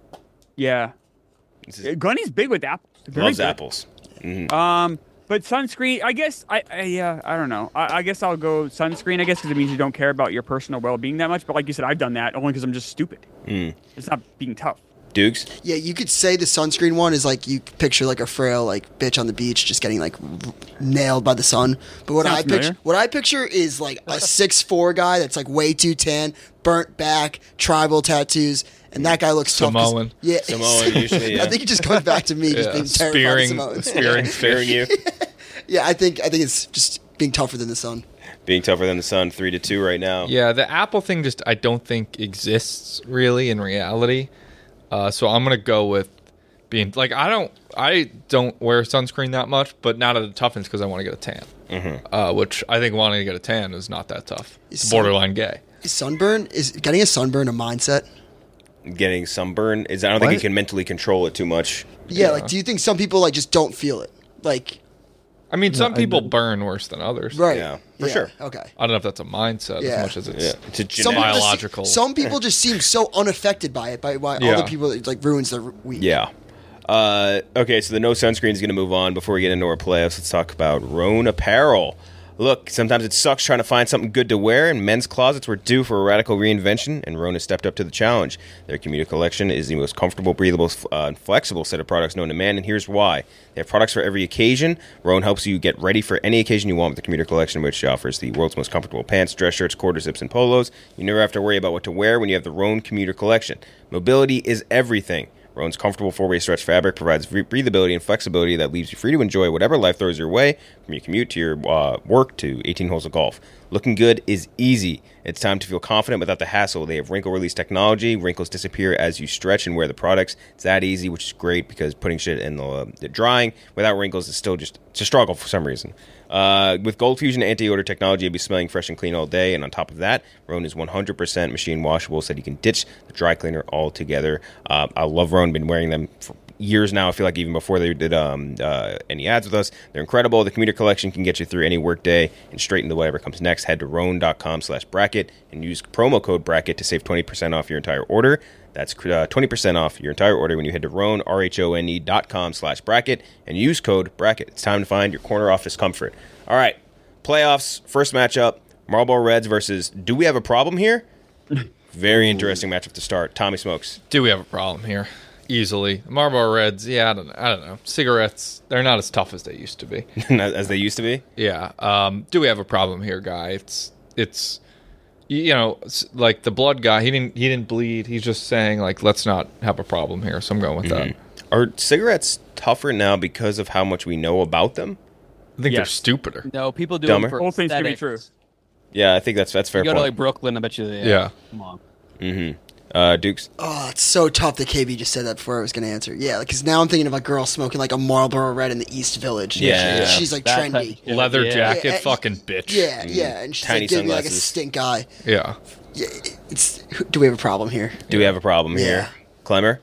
Yeah, This is- Gunny's big with apples. Very loves good. apples. Mhm. Um, but sunscreen, I guess I, I yeah, I don't know. I, I guess I'll go sunscreen. I guess because it means you don't care about your personal well-being that much. But like you said, I've done that only because I'm just stupid. Mm. It's not being tough. Dukes? Yeah, you could say the sunscreen one is like you picture like a frail like bitch on the beach just getting like r- nailed by the sun. But what Sounds I picture, familiar. what I picture is like a six four guy that's like way too tan, burnt back, tribal tattoos, and that guy looks tough 'cause- Samoan. Yeah, Samoan, usually, yeah. I think it just comes back to me just Yeah, being terrified spearing, of Samoans. spearing, Spearing fish. you. Yeah, I think I think it's just being tougher than the sun. Being tougher than the sun, three to two right now. Yeah, the apple thing just I don't think exists really in reality. Uh, so I'm gonna go with being like I don't I don't wear sunscreen that much, but not at a toughness because I want to get a tan. Mm-hmm. Uh, which I think wanting to get a tan is not that tough. It's Is borderline gay. Is sunburn is getting a sunburn a mindset? Getting sunburn is I don't think What? you can mentally control it too much. Yeah, like do you think some people like just don't feel it? Like I mean, some I people don't- burn worse than others. right? Yeah, for sure. Okay. I don't know if that's a mindset Yeah. as much as it's Yeah, it's a Some genetic. people just- biological. some people just seem so unaffected by it. By why Yeah. other people it like ruins their week. Yeah. Uh, okay, so the no sunscreen is going to move on. Before we get into our playoffs, let's talk about Roan Apparel. Look, sometimes it sucks trying to find something good to wear, and men's closets were due for a radical reinvention, and Roan has stepped up to the challenge. Their commuter collection is the most comfortable, breathable, uh, and flexible set of products known to man, and here's why. They have products for every occasion. Roan helps you get ready for any occasion you want with the commuter collection, which offers the world's most comfortable pants, dress shirts, quarter zips, and polos. You never have to worry about what to wear when you have the Roan commuter collection. Mobility is everything. Roan's comfortable four-way stretch fabric provides breathability and flexibility that leaves you free to enjoy whatever life throws your way, from your commute to your uh, work to eighteen holes of golf. Looking good is easy. It's time to feel confident without the hassle. They have wrinkle release technology. Wrinkles disappear as you stretch and wear the products. It's that easy, which is great because putting shit in the, uh, the drying without wrinkles is still just it's a struggle for some reason. Uh, with Gold Fusion anti-odor technology, you'll be smelling fresh and clean all day. And on top of that, Roan is one hundred percent machine washable, so that you can ditch the dry cleaner altogether. Uh, I love Roan. Been wearing them for years now. I feel like even before they did um, uh, any ads with us, they're incredible. The commuter collection can get you through any workday and straight into whatever comes next. Head to roan.com slash bracket and use promo code bracket to save twenty percent off your entire order. That's uh, twenty percent off your entire order when you head to Roan, R H O N E dot com slash bracket and use code bracket. It's time to find your corner office comfort. All right, playoffs, first matchup, Marlboro Reds versus, do we have a problem here? Very interesting matchup to start. Tommy Smokes. Do we have a problem here? Easily. Marlboro Reds, yeah, I don't, I don't know. Cigarettes, they're not as tough as they used to be. As they used to be? Yeah. Um, do we have a problem here, guy? It's it's you know, it's like the blood guy, he didn't he didn't bleed. He's just saying like let's not have a problem here. So I'm going with Mhm. that. Are cigarettes tougher now because of how much we know about them? I think they're Yes. stupider. No, people do Dumber? it for Both things can be aesthetics. true. Yeah, I think that's that's fair You go to point. like Brooklyn, I bet you. Yeah. Yeah. Come on. mm-hmm. Uh, Dukes. Oh, it's so tough that K B just said that before I was going to answer. Yeah, because now I'm thinking of a girl smoking like a Marlboro Red in the East Village. Yeah. She- she's like That trendy. type of shit. Leather Yeah. jacket, Yeah, fucking bitch. Yeah, yeah, and she's Tiny like giving me like a sunglasses. stink eye. Yeah. Yeah, it's. Do we have a problem here? Do we have a problem Yeah. here? Clemmer?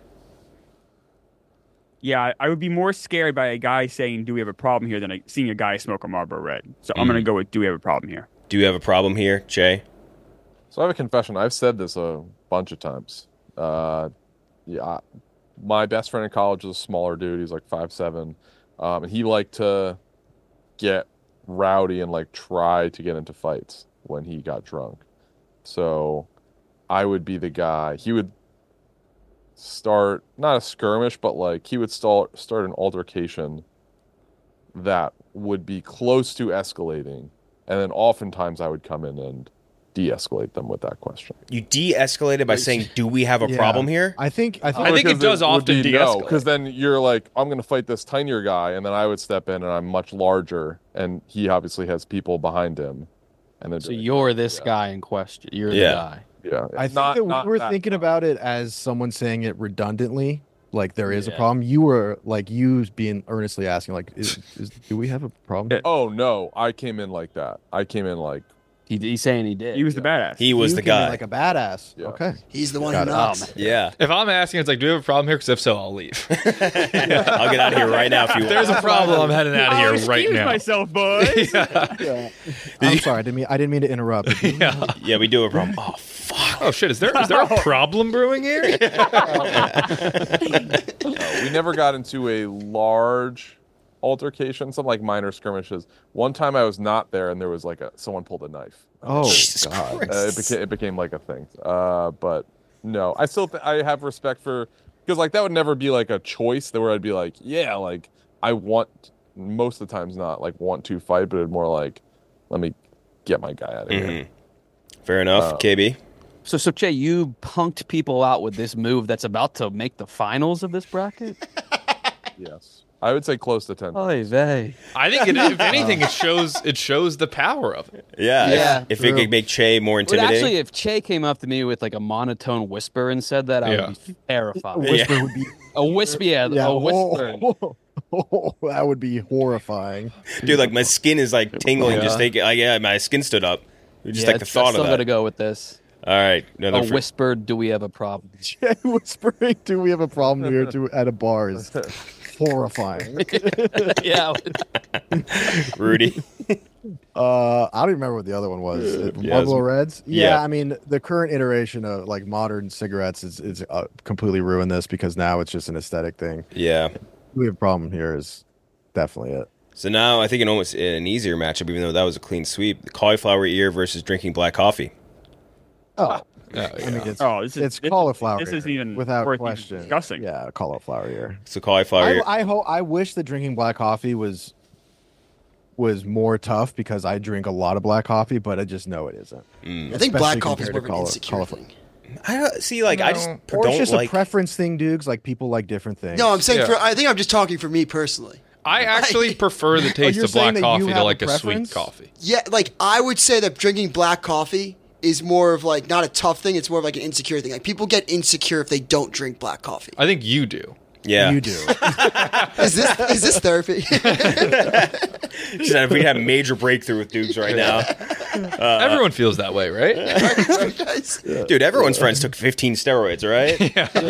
Yeah, I- I would be more scared by a guy saying, "Do we have a problem here?" than a, seeing a guy smoke a Marlboro Red. So I'm gonna go with, "Do we have a problem here?" Do we have a problem here, Jay? So I have a confession. I've said this a bunch of times. Uh, yeah, my best friend in college was a smaller dude. He's like five seven, um, and he liked to get rowdy and like try to get into fights when he got drunk. So I would be the guy. He would start not a skirmish, but like he would start start an altercation that would be close to escalating, and then oftentimes I would come in and de-escalate them with that question. You de-escalated by saying, "Do we have a Yeah. problem here?" I think I think I think it does often de-escalate. Because then you're like, I'm going to fight this tinier guy, and then I would step in, and I'm much larger, and he obviously has people behind him. And then So you're this guy in question. You're Yeah. the guy. Yeah, I think not- that we not were that thinking guy. about it as someone saying it redundantly, like there is a Yeah. problem. You were like you being earnestly asking, like, is, is, do we have a problem? Oh no, I came in like that. I came in like He, he's saying he did. He was the badass. He was You the came in guy. like a badass. Yeah. Okay. He's the one Got who it. knocks. Oh, Yeah. If I'm asking, it's like, do we have a problem here? Because if so, I'll leave. I'll get out of here right now if you If there's a problem, I'm heading out of I'll here right excuse now. myself, boys. Yeah. I'm sorry. I didn't mean I didn't mean to interrupt. Yeah. Yeah, we do have a problem. Oh, fuck. Oh shit! Is there is there a problem brewing here? Uh, we never got into a large altercation, some like minor skirmishes. One time I was not there, and there was like a someone pulled a knife. Oh Jesus God. Christ. Uh, it became it became like a thing. Uh, but no, I still th- I have respect for because like that would never be like a choice that where I'd be like, yeah, like I want most of the times not like want to fight, but it'd more like let me get my guy out of here. Mhm. Fair enough, Uh, K B. So, so Che, you punked people out with this move that's about to make the finals of this bracket? Yes, I would say close to ten. Oy vey. I think it, if anything, it shows it shows the power of it. Yeah. Yeah. If, if it True. could make Che more But intimidating. actually, if Che came up to me with like a monotone whisper and said that, I Yeah. would be terrified. Whisper would be A whisper, yeah, yeah. a whisper. Oh, oh, that would be horrifying. Dude, like my skin is like tingling Yeah. just thinking. Like, yeah, my skin stood up. Just Yeah, like the it's- thought I'm still of that. gonna go with this. All right, another A fr- whisper. Do we have a problem? Jay whispering, "Do we have a problem here?" To at a bar is horrifying. yeah. Rudy. Uh, I don't remember what the other one was. It- Yeah, Marlboro it's- Reds. Yeah, yeah. I mean the current iteration of like modern cigarettes is is uh, completely ruined this because now it's just an aesthetic thing. Yeah. We have a problem here is definitely it. So now I think an almost an easier matchup, even though that was a clean sweep. The cauliflower ear versus drinking black coffee. Oh, Yeah, I mean it's Oh, this is it's this- cauliflower. This isn't ear, even without worth even question. discussing. Yeah, cauliflower ear. So cauliflower I ear. I hope I wish that drinking black coffee was was more tough because I drink a lot of black coffee, but I just know it isn't. Mm. I think Especially black coffee is compared more to of an cauli- insecure cauliflower. thing. I don't see. Like I just Or don't it's just like. a preference thing, Dukes. Like people like different things. No, I'm saying Yeah. for. I think I'm just talking for me personally. I actually prefer the taste you're of black saying that you coffee to have a like a, sweet preference? coffee. Yeah, like I would say that drinking black coffee is more of like not a tough thing. It's more of like an insecure thing. Like people get insecure if they don't drink black coffee. I think you do. yeah. You do. Is this is this therapy? She said if we had a major breakthrough with Dukes right now, Everyone feels that way, right? Guys? dude. Everyone's friends took fifteen steroids, all right?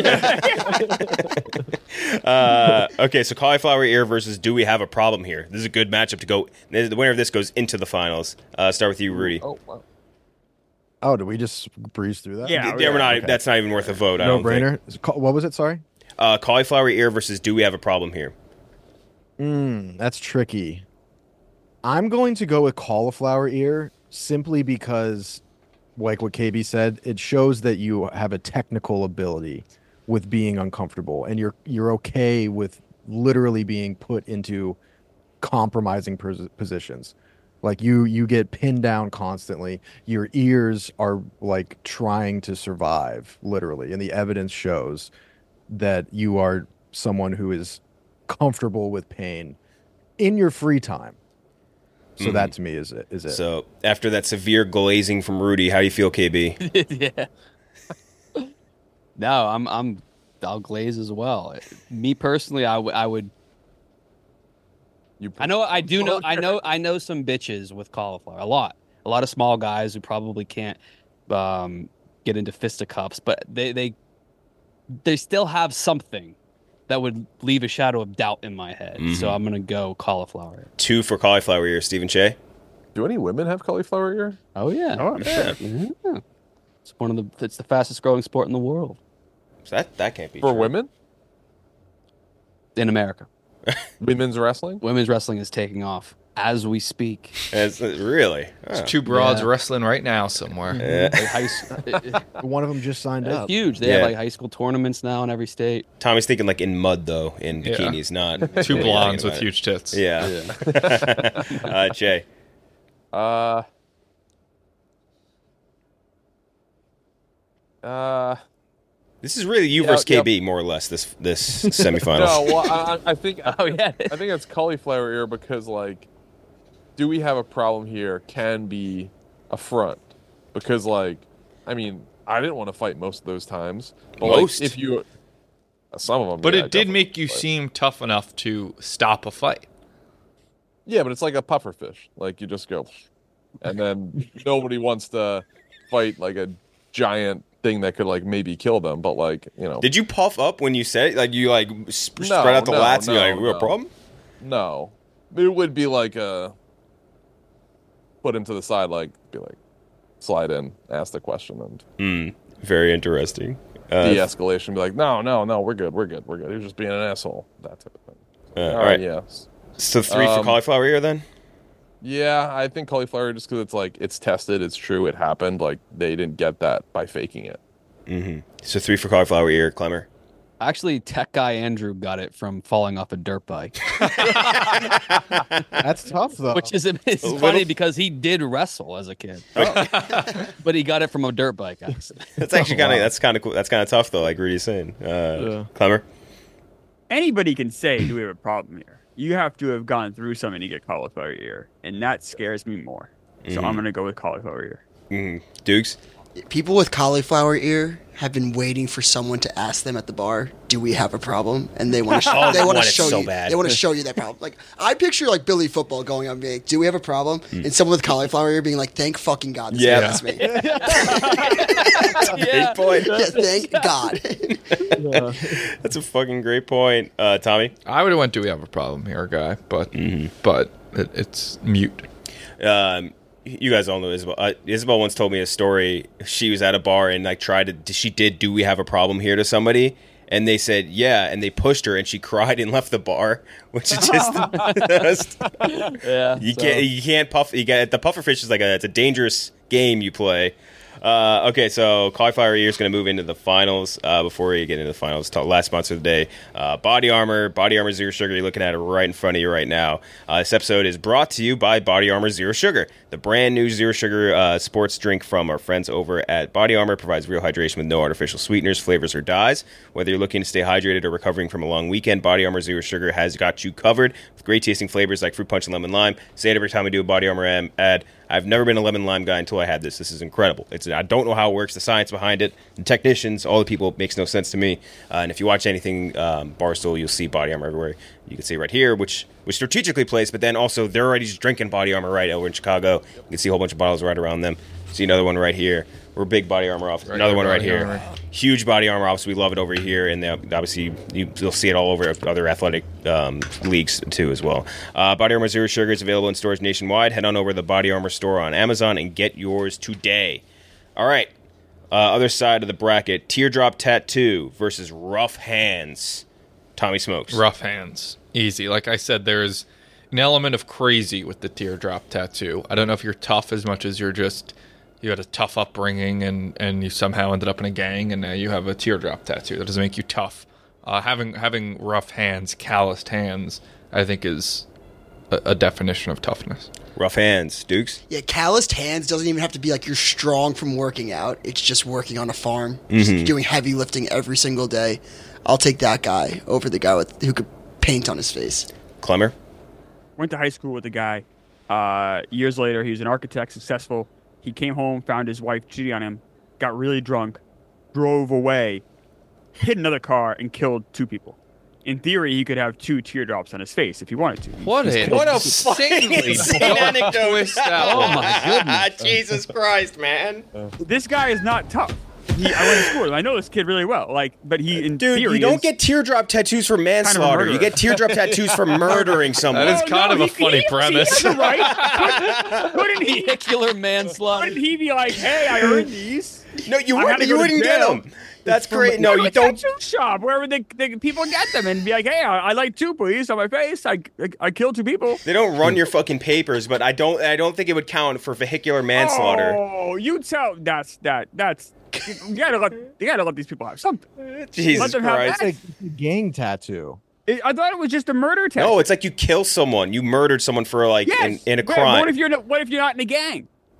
uh, okay, so cauliflower ear versus do we have a problem here? This is a good matchup to go. The winner of this goes into the finals. Uh, start with you, Rudy. Oh wow. Oh, did we just breeze through that? Yeah. yeah, we're not. okay. That's not even worth a vote. I No don't think. brainer. Is it ca- What was it? Sorry. Uh, cauliflower ear versus do we have a problem here? Mm, that's tricky. I'm going to go with cauliflower ear simply because, like what K B said, it shows that you have a technical ability with being uncomfortable, and you're you're okay with literally being put into compromising pos- positions. Like you you get pinned down constantly. Your ears are like trying to survive, literally, and the evidence shows that you are someone who is comfortable with pain in your free time. So that to me is it. Is it? So after that severe glazing from Rudy, how do you feel, K B? yeah. No, I'm I'm I'll glaze as well. Me personally, I, w- I would. You I know I do know I know I know some bitches with cauliflower. A lot, a lot of small guys who probably can't um, get into fisticuffs, but they they they still have something that would leave a shadow of doubt in my head. So I'm gonna go cauliflower. Two for cauliflower ear, Stephen Che. Do any women have cauliflower ear? Oh yeah, Oh, I'm sure. yeah. It's one of the it's the fastest growing sport in the world So that that can't be For true. women? in America. Women's wrestling? Women's wrestling is taking off as we speak. It's, uh, really? Oh. Two broads Yeah. wrestling right now somewhere. Yeah. Like high, s- it- it- One of them just signed it's up. huge. They Yeah. have like high school tournaments now in every state. Tommy's thinking like in mud though, in Yeah. bikinis, not Two really blondes thinking with about huge tits. it. Yeah. uh, Jay. Uh, Uh, This is really you Yeah, versus yeah. K B, more or less. This this semifinals. no, well, I, I I think. Oh yeah. I think it's cauliflower ear because, like, do we have a problem here? Can be a front because, like, I mean, I didn't want to fight most of those times. But Most? like, if you, uh, some of them. But yeah, it did definitely, make you but- seem tough enough to stop a fight. Yeah, but it's like a puffer fish. Like you just go, and then nobody wants to fight like a giant thing that could like maybe kill them. But like you know, Did you puff up when you said it? Like you like sp- No, spread out the no, lats and you're no, like, we have a no. problem? no, it would be like a put him to the side, like be like slide in, ask the question, and Hmm. Very interesting. Uh, de-escalation. Be like, no, no, no, we're good, we're good, we're good. He was just being an asshole. That type of thing. uh, all all right. yeah. So three for Um, cauliflower ear then? Yeah, I think cauliflower just because it's like it's tested, it's true, it happened. Like they didn't get that by faking it. Mm-hmm. So three for cauliflower ear, Clemmer. Actually, tech guy Andrew got it from falling off a dirt bike, That's tough though. which is it's A funny little- because he did wrestle as a kid, but he got it from a dirt bike accident. That's actually kind of that's kind of cool. That's kind of tough though, like Rudy's saying. Uh, Clemmer. Anybody can say, do we have a problem here? You have to have gone through something to get cauliflower ear, and that scares me more. So I'm going to go with cauliflower ear. Mm-hmm. Dukes. People with cauliflower ear have been waiting for someone to ask them at the bar, "Do we have a problem?" And they want to. Sh- Oh, they want want to it show so you. bad. They want to show you that problem. Like I picture like Billy Football going on, being like, "Do we have a problem?" Hmm. And someone with cauliflower ear being like, "Thank fucking God, this Yeah. guy asked me." Great point. Yeah, thank God. That's a fucking great point, uh, Tommy. I would have went, do we have a problem here, guy? But but it, it's mute. Um, you guys all know Isabel. Uh, Isabel once told me a story. She was at a bar and like tried to. She did. Do we have a problem here to somebody? And they said yeah, and they pushed her, and she cried and left the bar, which is just. just Yeah, you so- can't. You can't puff. You get the pufferfish is like a. It's a dangerous game you play. Uh, okay, so cauliflower ear is going to move into the finals. Uh, before we get into the finals, talk, last sponsor of the day, uh, Body Armor. Body Armor Zero Sugar. You're looking at it right in front of you right now. Uh, this episode is brought to you by Body Armor Zero Sugar, the brand new zero sugar uh, sports drink from our friends over at Body Armor. Provides real hydration with no artificial sweeteners, flavors, or dyes. Whether you're looking to stay hydrated or recovering from a long weekend, Body Armor Zero Sugar has got you covered with great tasting flavors like fruit punch and lemon lime. Say it every time we do a Body Armor am- ad. I've never been a lemon lime guy until I had this. This is incredible. It's I don't know how it works, the science behind it, the technicians, all the people, it makes no sense to me. Uh, and if you watch anything um, Barstool, you'll see Body Armor everywhere. You can see right here, which which strategically placed, but then also they're already just drinking Body Armor right over in Chicago. You can see a whole bunch of bottles right around them. See another one right here. We're a big Body Armor office. Right Another here, one right Body here. Armor. Huge Body Armor office. We love it over here, and they, obviously you, you'll see it all over other athletic um, leagues too as well. Uh, Body Armor Zero Sugar is available in stores nationwide. Head on over to the Body Armor store on Amazon and get yours today. All right, uh, other side of the bracket: Teardrop Tattoo versus Rough Hands. Tommy Smokes. Rough hands. Easy. Like I said, there's an element of crazy with the teardrop tattoo. I don't know if you're tough as much as you're just you had a tough upbringing and, and you somehow ended up in a gang and now you have a teardrop tattoo. That doesn't make you tough. Uh, having having rough hands, calloused hands, I think is a, a definition of toughness. Rough Hands. Dukes. Yeah, calloused hands doesn't even have to be like you're strong from working out. It's just working on a farm, Mhm. just doing heavy lifting every single day. I'll take that guy over the guy with who could paint on his face. Clemmer. Went to high school with a guy. Uh, years later, he was an architect, successful. He came home, found his wife cheating on him, got really drunk, drove away, hit another car, and killed two people. In theory, he could have two teardrops on his face if he wanted to. What He's a killed- What a insanely fucking insane dumb anecdote. twist that Oh was. my goodness. Jesus Christ, man. This guy is not tough. He, I went to school with him. I know this kid really well. Like, but he in Dude, theory you don't is- get teardrop tattoos for manslaughter. you murderer. get teardrop tattoos for murdering someone. That is kind of a funny he, premise. He has a right. Couldn't he? Vehicular manslaughter. Couldn't he be like, "Hey, I earned these"? No, you I wouldn't. had to You go to wouldn't get jail. them. That's great. No, Go to you a don't. tattoo shop wherever the, the people get them and be like, "Hey, I, I like two, please, on my face. I, I, I killed two people." They don't run your fucking papers, but I don't. I don't think it would count for vehicular manslaughter. Oh, you tell that's that that's you gotta let you gotta let these people have something. Jesus let them have Christ! that. It's a gang tattoo. It- I thought it was just a murder tattoo. No, it's like you kill someone. You murdered someone for like yes. in, in a But crime. What if you're not, what if you're not in a gang?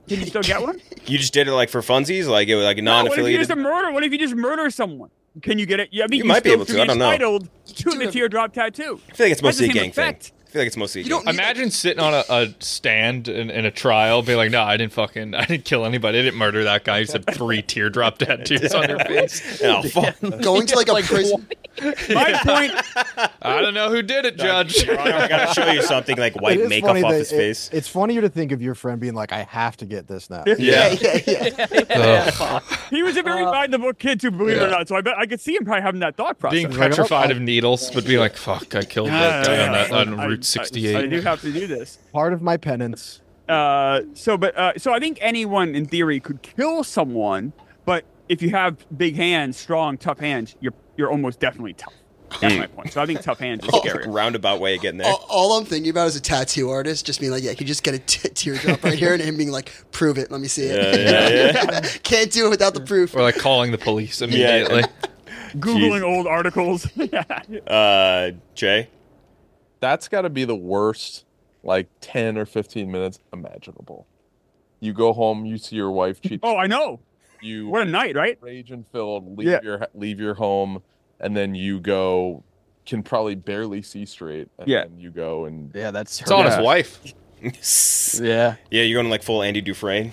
Can you still get one? You just did it like for funsies, like it was like a No, what if you non-affiliated. just a murder? What if you just murder someone? Can you get it? Yeah, I mean, You might be still able to, should I don't know. entitled to the teardrop tattoo. I feel like it's mostly a Has the gang same thing. effect. I feel like it's mostly a You gang. don't need Imagine sitting on a, a stand in, in a trial, being like, "No, I didn't fucking, I didn't kill anybody. I didn't murder that guy. You said three teardrop tattoos on your face." Oh, fuck. going to like a prison. My point. I don't know who did it, Judge. I gotta show you something like It wipe is makeup funny off that his it- face. It's funnier to think of your friend being like, I have to get this now. Yeah. yeah, yeah. He was a very by the book kid too, believe it or not. So I bet I could see him probably having that thought process. Being petrified of needles, but being like, "Fuck, I killed that guy on, that, on I- Route I- sixty-eight." I, do have to do this. Part of my penance. Uh, so, but uh, so I think anyone in theory could kill someone, but if you have big hands, strong, tough hands, you're you're almost definitely tough. That's my point. So I think tough hands is scary. Roundabout way of getting there. All, all I'm thinking about is a tattoo artist just being like, yeah, you just get a t- teardrop right here, and him being like, prove it, let me see it. Yeah, yeah, yeah. Can't do it without the proof. Or like calling the police immediately. Googling old articles. Uh, Jay? That's got to be the worst, like ten or fifteen minutes imaginable. You go home, you see your wife cheat. Oh, I know. You What a night, right? rage and filled, leave Yeah. your leave your home, and then you go can probably barely see straight. And Yeah. then you go and Yeah, that's It's on his wife. Yeah. Yeah, you're going like full Andy Dufresne.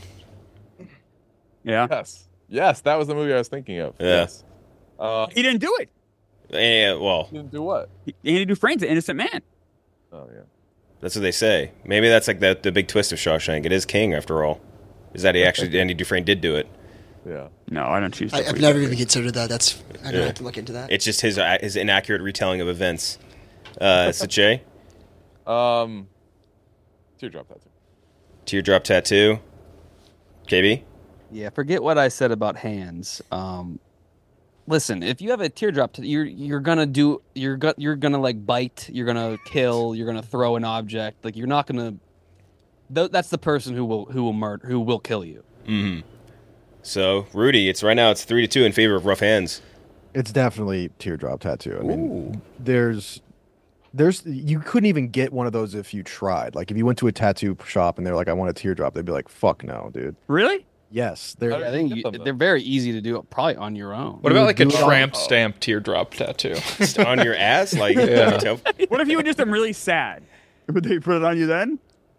Yeah. yes, yes, that was the movie I was thinking of. Yeah. Yes. Uh, He didn't do it. Yeah, well, didn't do what? Andy Dufresne's an innocent man. Oh yeah. that's what they say. Maybe that's like the the big twist of Shawshank. It is King after all. Is that he actually Andy Dufresne did do it? Yeah. No, I don't choose. I, to I've believe never that. even considered that. That's I don't Yeah. have to look into that. It's just his uh, his inaccurate retelling of events. Uh, so Jay, Um, teardrop tattoo. teardrop tattoo. K B. Yeah, forget what I said about hands. Um, listen, if you have a teardrop, t- you're you're gonna do you're go- you're gonna like bite, you're gonna kill, you're gonna throw an object. Like you're not gonna. Th- that's the person who will who will murder who will kill you. Mm-hmm. So Rudy, it's right now it's three to two in favor of Rough Hands. It's definitely teardrop tattoo. I mean, there's, there's, you couldn't even get one of those if you tried. Like if you went to a tattoo shop and they're like, "I want a teardrop," they'd be like, "Fuck no, dude." Really? Yes, they're. I think you, they're very easy to do, probably on your own. What about like a do it on- tramp stamp teardrop tattoo? Just on your ass, like Yeah. What if you were just um, really sad? Would they put it on you then?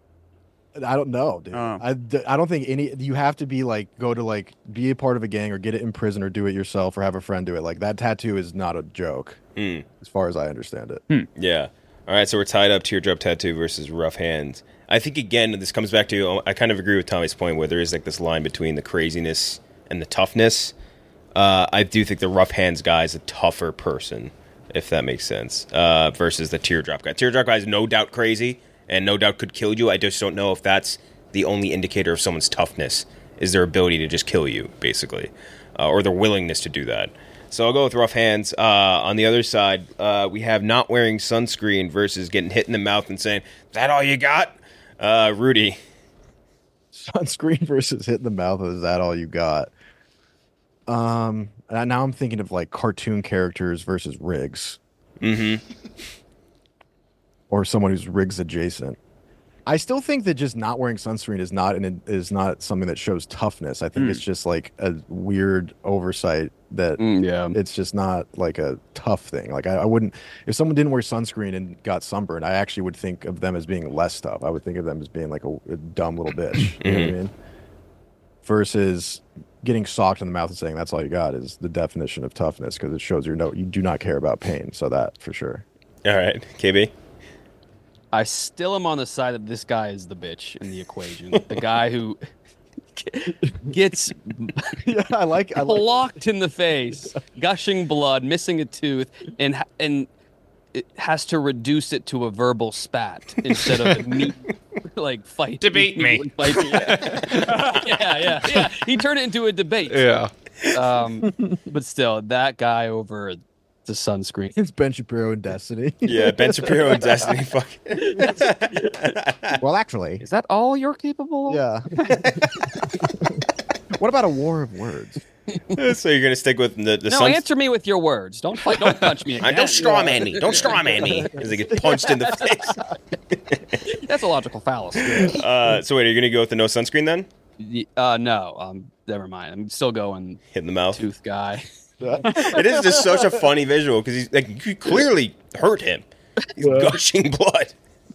I don't know, dude. Oh. I, d- I don't think any. You have to be like go to like be a part of a gang or get it in prison or do it yourself or have a friend do it. Like that tattoo is not a joke, Mm. as far as I understand it. Yeah. All right, so we're tied up teardrop tattoo versus Rough Hands. I think again this comes back to I kind of agree with Tommy's point where there is like this line between the craziness and the toughness. Uh, I do think the Rough Hands guy is a tougher person, if that makes sense, uh, versus the teardrop guy. Teardrop guy is no doubt crazy and no doubt could kill you. I just don't know if that's the only indicator of someone's toughness is their ability to just kill you, basically, uh, or their willingness to do that. So I'll go with Rough Hands. Uh, on the other side, uh, we have not wearing sunscreen versus getting hit in the mouth and saying, "Is that all you got?" Uh, Rudy. Sunscreen versus hit in the mouth. Is that all you got? Um, and now I'm thinking of like cartoon characters versus Riggs. Mm-hmm. Or someone who's Riggs adjacent. I still think that just not wearing sunscreen is not an is not something that shows toughness. I think Mm. it's just like a weird oversight that Mm, yeah. it's just not like a tough thing. Like I, I wouldn't if someone didn't wear sunscreen and got sunburned, I actually would think of them as being less tough. I would think of them as being like a, a dumb little bitch. You know what I mean? Versus getting socked in the mouth and saying that's all you got is the definition of toughness because it shows you no you do not care about pain. So that for sure. All right, K B. I still am on the side that this guy is the bitch in the equation. The guy who gets yeah, I like I like blocked in the face, gushing blood, missing a tooth, and ha- and it has to reduce it to a verbal spat instead of a meat like fight. Debate me. Fight. Yeah. yeah, yeah, yeah. He turned it into a debate. Yeah. Um, but still, that guy over the sunscreen. It's Ben Shapiro and Destiny. Yeah, Ben Shapiro and Destiny. Fuck. Well, actually, Is that all you're capable of? yeah. What about a war of words? So you're gonna stick with the the No, suns- answer me with your words. Don't fight. Don't punch me. I Again. don't straw man me. Don't straw man me. As they get punched in the face. That's a logical fallacy. Uh, so wait, are you gonna go with the no sunscreen then? Y- Uh, no, um, never mind. I'm still going Hit in the mouth. tooth guy. It is just such a funny visual because he's like, you clearly hurt him. He's gushing blood.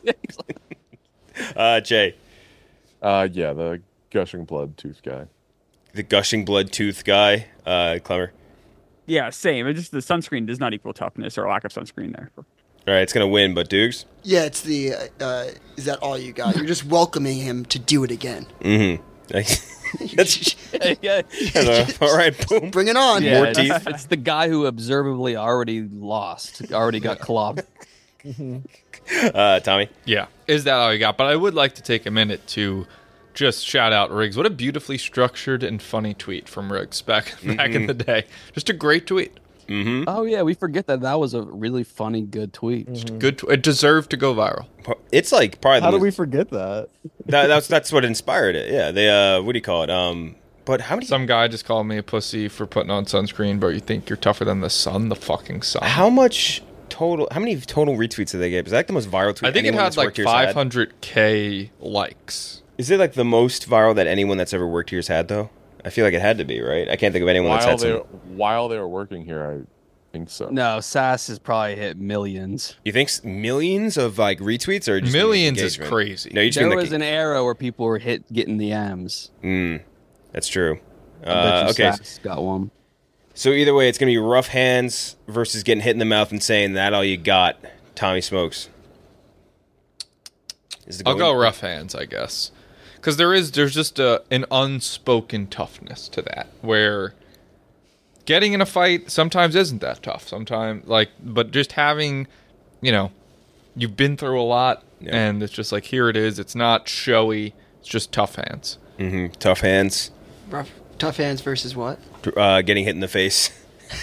uh, Jay, Uh, yeah, the gushing blood tooth guy. the gushing blood tooth guy. Uh, Clemmer. Yeah, same. It's just the sunscreen does not equal toughness or lack of sunscreen there. All right, it's gonna win, but Dukes. Yeah, it's the. Uh, is that all you got? You're just welcoming him to do it again. Mm-hmm. That's, yeah, that's a- all right, boom. Bring it on. yeah More it's, teeth. it's the guy who observably already lost, already got clobbed. Uh, Tommy. Yeah, is that all you got? But I would like to take a minute to just shout out Riggs. What a beautifully structured and funny tweet from Riggs back back in the day. Just a great tweet. Mm-hmm. Oh yeah, we forget that that was a really funny, good tweet. Good. Tw- it deserved to go viral. It's like probably the How did most- we forget that? that, that's that's what inspired it. Yeah, they uh, what do you call it? Um, but how many? Some guy just called me a pussy for putting on sunscreen, but you think you're tougher than the sun? The fucking sun. How much total? How many total retweets did they get? Is that like the most viral tweet? I think it anyone had that's like worked here's had? five hundred k likes. Is it like the most viral that anyone that's ever worked here's had though? I feel like it had to be, right? I can't think of anyone that's While had they some. while they were working here, I think so. No, Sass has probably hit millions. You think s- millions of like retweets or just Millions is engagement? crazy. No, you just There mean was the, an era where people were hit getting the M's. Mm, that's true. I bet Uh, you okay, Sass got one. so either way, it's gonna be rough hands versus getting hit in the mouth and saying that all you got. Tommy Smokes. Is the I'll goal- go rough hands, I guess, because there is there's just a, an unspoken toughness to that where getting in a fight sometimes isn't that tough. Sometimes like, but just having, you know, you've been through a lot, Yeah. and it's just like here it is. It's not showy. It's just tough hands. Mhm, tough hands. Rough, tough hands versus what? Uh, getting hit in the face.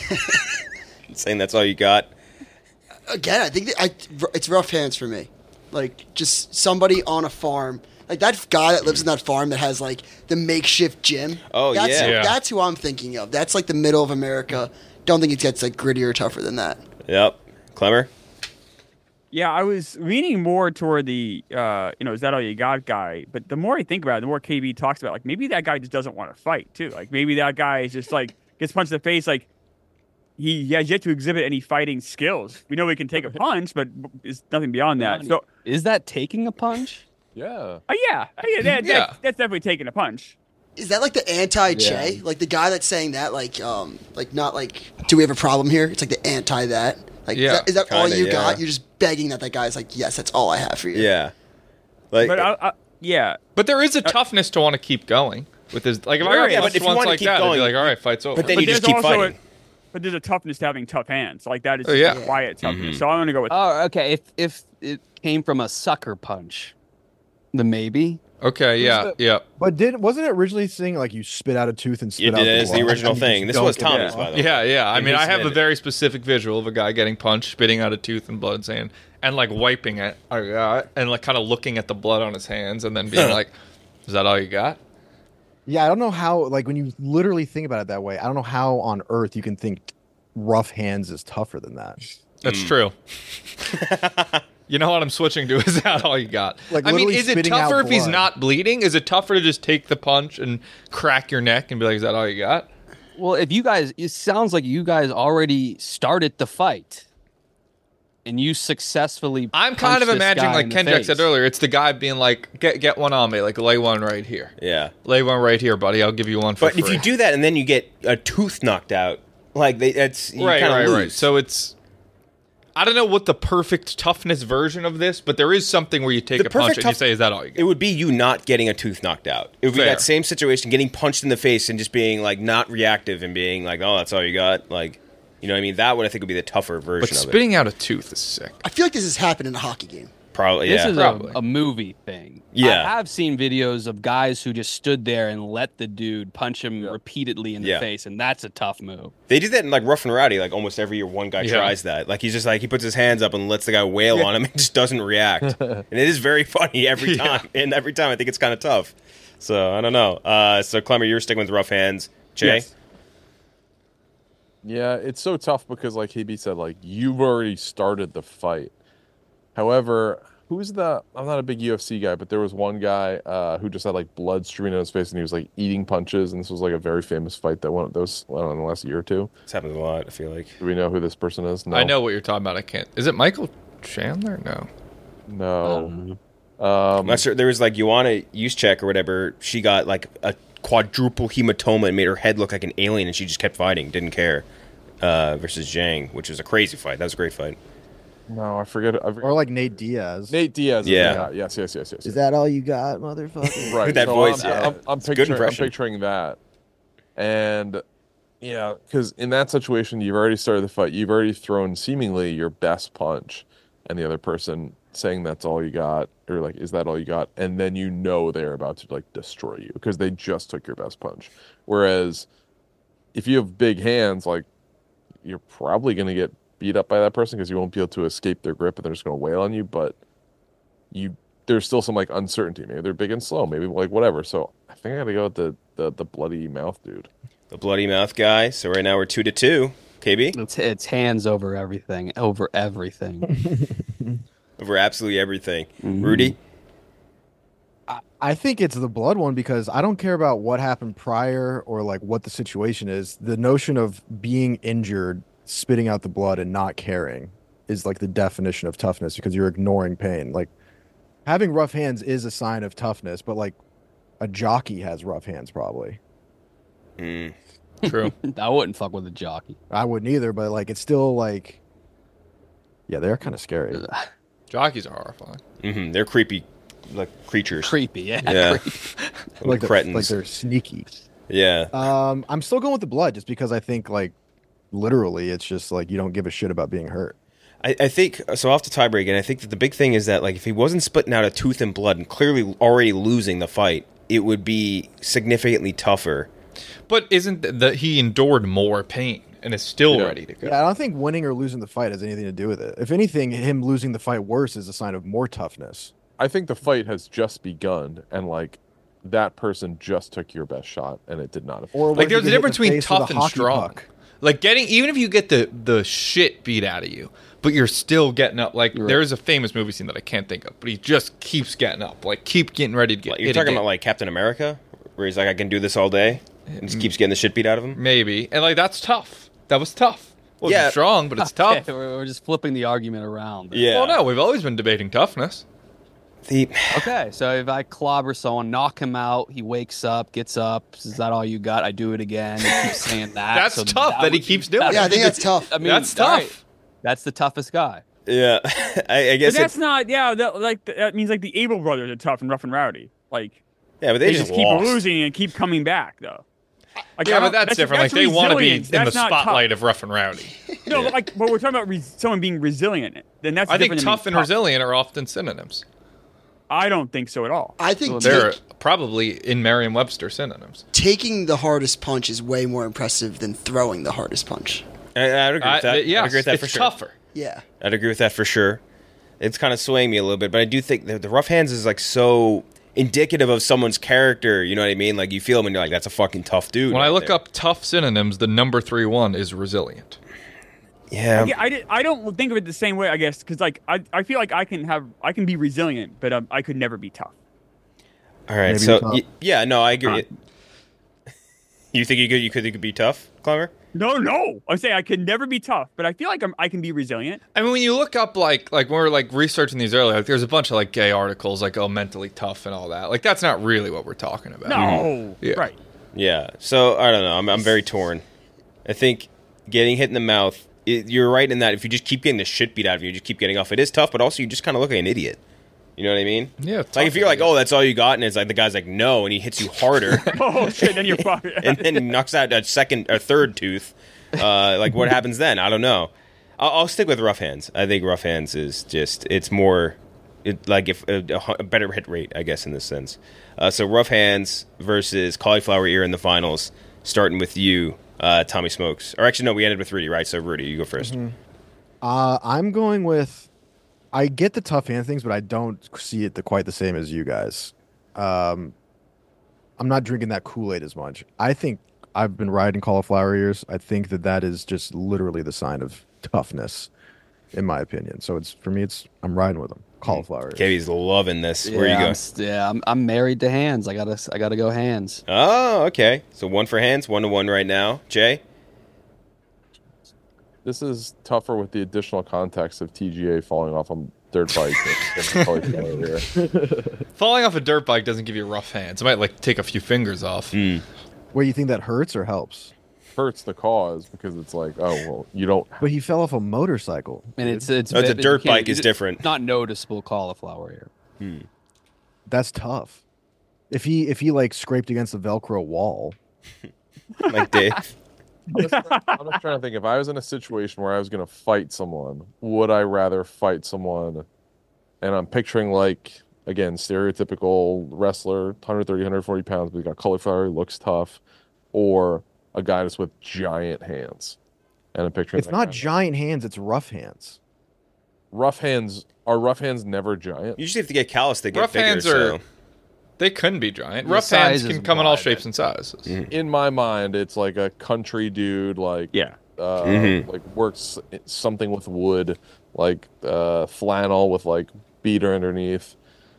Saying that's all you got. Again, I think that I, it's rough hands for me. Like, just somebody on a farm. Like, that guy that lives in that farm that has, like, the makeshift gym. Oh, that's, yeah. Yeah. That's who I'm thinking of. That's, like, the middle of America. Don't think it gets, like, grittier or tougher than that. Yep. Clemmer? Yeah, I was leaning more toward the, uh, you know, is that all you got guy? But the more I think about it, the more K B talks about, like, maybe that guy just doesn't want to fight, too. Like, maybe that guy is just, like, gets punched in the face, like, he has yet to exhibit any fighting skills. We know he can take a punch, but it's nothing beyond that. So, Is that taking a punch? Yeah. uh, yeah, uh, yeah, that, Yeah. That, that's definitely taking a punch. Is that, like, the anti-Che? Yeah. Like, the guy that's saying that, like, um, like, not, like, do we have a problem here? It's, like, the anti-that. Like, Yeah, is that, is that all kinda, you yeah. got? You're just begging that that guy's like, yes, that's all I have for you. Yeah. Like, But, I, I, yeah. But there is a toughness to want to keep going with his. Like if I There got is. Yeah, punched but if you once wanna like keep that, I'd going- be like, all right, fight's over. but then But you just there's keep also fighting. A, but there's a toughness to having tough hands. Like, that is Oh, yeah. just a quiet toughness. Mhm. So I'm going to go with Oh, okay. If if it came from a sucker punch, then maybe. Okay, yeah, the- yeah. But did wasn't it originally saying like you spit out a tooth and spit You out did the it as the blood, original and you thing. just This don't was get the Tommy's, blood? by the way. Yeah, yeah. I And mean, he I have a submitted. very specific visual of a guy getting punched, spitting out a tooth and blood, and saying, and like wiping it, "Oh, yeah," and like kind of looking at the blood on his hands, and then being like, "Is that all you got?" Yeah, I don't know how. Like when you literally think about it that way, I don't know how on earth you can think rough hands is tougher than that. That's Mm. true. You know what I'm switching to? Is that all you got? Like, I mean, literally is it spitting out tougher if he's blood. not bleeding? Is it tougher to just take the punch and crack your neck and be like, "Is that all you got?" Well, if you guys, it sounds like you guys already started the fight, and you successfully. I'm kind punched of this imagining, guy like in the Kendrick face. said earlier, it's the guy being like, "Get get one on me, like lay one right here, Yeah. lay one right here, buddy. I'll give you one for But free." if you do that and then you get a tooth knocked out, like they, that's you right, kind of right, lose. right. So it's, I don't know what the perfect toughness version of this, but there is something where you take The a punch perfect and you tough- say, "Is that all you got?" It would be you not getting a tooth knocked out. It would be Fair. that same situation, getting punched in the face and just being like not reactive and being like, "Oh, that's all you got." Like, you know what I mean? That would I think would be the tougher version But of it. spitting out a tooth is sick. I feel like this has happened in a hockey game. Probably, This yeah. is probably. a, a movie thing. Yeah. I have seen videos of guys who just stood there and let the dude punch him repeatedly in the Yeah. face, and that's a tough move. They do that in like Rough and Rowdy. Like almost every year, one guy Yeah. tries that. Like he's just like he puts his hands up and lets the guy wail on him and just doesn't react. And it is very funny every Yeah. time. And every time I think it's kind of tough. So I don't know. Uh, so Clemmer, you're sticking with rough hands. Jay, Yes. Yeah, it's so tough because, like K B said, like you've already started the fight. However, who's the? I'm not a big U F C guy, but there was one guy uh, who just had like blood streaming down his face, and he was like eating punches. And this was like a very famous fight that went those I don't know, in the last year or two. This happens a lot. I feel like. Do we know who this person is? No. I know what you're talking about. I can't. Is it Michael Chandler? No. No. Um, I'm not sure. There was like Joanna Juszczyk or whatever. She got like a quadruple hematoma and made her head look like an alien, and she just kept fighting, didn't care. Uh, versus Zhang, which was a crazy fight. That was a great fight. No, I forget. I forget. Or like Nate Diaz. Nate Diaz. Is Yeah. the guy. Yes, yes, yes, yes. Is that all you got, motherfucker? Right. That so voice, I'm, yeah. I'm, I'm, It's a good picturing, I'm impression. picturing that. And yeah, because in that situation, you've already started the fight. You've already thrown seemingly your best punch, and the other person saying that's all you got, or like, is that all you got? And then you know they're about to like destroy you because they just took your best punch. Whereas if you have big hands, like you're probably going to get beat up by that person because you won't be able to escape their grip and they're just going to wail on you. But you, there's still some like uncertainty. Maybe they're big and slow. Maybe like whatever. So I think I got to go with the, the the bloody mouth dude. The bloody mouth guy. So right now we're two to two. K B It's it's hands over everything, over everything. over absolutely everything. Mhm. Rudy. I, I think it's the blood one because I don't care about what happened prior or like what the situation is. The notion of being injured, spitting out the blood, and not caring is like the definition of toughness because you're ignoring pain. Like having rough hands is a sign of toughness, but like a jockey has rough hands probably. Mm. True. I wouldn't fuck with a jockey. I wouldn't either, but like it's still like, yeah, they're kind of scary. Jockeys are horrifying. Mm-hmm. They're creepy, like creatures. Creepy, yeah. Yeah. Creepy. like they're, cretins. like they're sneaky. Yeah. Um, I'm still going with the blood just because I think like literally it's just like you don't give a shit about being hurt. I, I think so. Off the tiebreak, and I think that the big thing is that like if he wasn't splitting out a tooth and blood and clearly already losing the fight, it would be significantly tougher. But isn't that he endured more pain and is still Yeah. ready to go? Yeah, I don't think winning or losing the fight has anything to do with it. If anything, him losing the fight worse is a sign of more toughness. I think the fight has just begun, and like that person just took your best shot, and it did not affect. Or what Like if you there's a get hit in difference the between face with tough a and hockey strong. puck? Like getting, even if you get the the shit beat out of you, but you're still getting up. Like Right. there's a famous movie scene that I can't think of, but he just keeps getting up, like keep getting ready to get. Like, you're hit talking again. about like Captain America, where he's like, I can do this all day, and just keeps getting the shit beat out of him. Maybe, and like that's tough. That was tough. Wasn't Yeah. strong, but it's Okay, tough. we're, we're just flipping the argument around. Yeah. Well, no, we've always been debating toughness. The Okay, so if I clobber someone, knock him out, he wakes up, gets up, is that all you got? I do it again. He keeps saying that. That's so tough that he would- keeps doing it. Yeah, I think that's tough. I mean, That's all tough. right, that's the toughest guy. yeah, I, I But guess. that's It, not. Yeah, that, like that means like the Abel brothers are tough and rough and rowdy. Like yeah, but they, they, just, just keep lost. losing and keep coming back though. Like, Yeah, I but don't- that's, different. Like they want to be in resilience. the That's not tough. spotlight of rough and rowdy. No, but like, but we're talking about res- someone being resilient. Then that's I think different than tough being and resilient are often synonyms. I don't think so at all. I think They're take- probably in Merriam-Webster synonyms. taking the hardest punch is way more impressive than throwing the hardest punch. I, I'd agree I- with that. yes, I'd agree with that it's for sure. tougher. Yeah. I'd agree with that for sure. It's kind of swaying me a little bit, but I do think the, the rough hands is like so indicative of someone's character. You know what I mean? Like you feel them and you're like, that's a fucking tough dude. When right I look there. up tough synonyms, the number three one is resilient. yeah, Yeah, I, did, I don't think of it the same way, I guess, because like I, I feel like I can have I can be resilient, but um, I could never be tough. all right. Maybe So tough. y- yeah, no, I agree. You think you could you could you could be tough, Clever? No, no, I say I could never be tough, but I feel like I'm, I can be resilient. I mean, when you look up like like when we were like researching these earlier, like there's a bunch of like gay articles like oh mentally tough and all that. Like that's not really what we're talking about. No, Yeah. right. Yeah. So I don't know. I'm I'm very torn. I think getting hit in the mouth. It, you're right in that if you just keep getting the shit beat out of you, you just keep getting off. It is tough, but also you just kind of look like an idiot. You know what I mean? Yeah. it's Like tough if you're like, to do. oh, that's all you got, and it's like the guy's like, no, and he hits you harder, Oh shit, then you're fucked. and then knocks out a second or third tooth. Uh, like what happens then? I don't know. I'll, I'll stick with rough hands. I think rough hands is just it's more it, like if a, a better hit rate, I guess, in this sense. Uh, so rough hands versus cauliflower ear in the finals. Starting with you, uh, Tommy Smokes. Or actually, no, we ended with Rudy, right? So Rudy, you go 1st Uh, I'm going with. I get the tough hand things, but I don't see it the, quite the same as you guys. Um, I'm not drinking that Kool-Aid as much. I think I've been riding cauliflower ears. I think that that is just literally the sign of toughness, in my opinion. So it's for me, it's I'm riding with them. cauliflower. K B's loving this. Where yeah, you go? I'm, s- yeah, I'm, I'm married to hands. I gotta I gotta go hands. Oh, okay. So one for hands, one to one right now. Jay? This is tougher with the additional context of T G A falling off on dirt bike. Here. Falling off a dirt bike doesn't give you rough hands. It might like take a few fingers off. Mm. Where you think that hurts or helps? Hurts the cause because it's like, oh well, you don't. But he fell off a motorcycle. And it's it's, Oh, it's a you dirt can't- bike is it's different. Not noticeable cauliflower ear. Hmm. That's tough. If he if he like scraped against the Velcro wall, Like Dave. I'm just, I'm just trying to think. If I was in a situation where I was going to fight someone, would I rather fight someone? And I'm picturing like again, stereotypical wrestler, one thirty, one forty pounds, but he got cauliflower, he looks tough, or a guy just with giant hands. And I'm picturing it's that not guy. giant hands; it's rough hands. Rough hands are rough hands never giant? You usually have to get callous to get Rough bigger. hands so. are. They couldn't be giant. The Rough hands size is can come in all wide. shapes and sizes. In my mind, it's like a country dude, like Yeah. uh, Mhm. like works something with wood, like uh, flannel with like beater underneath.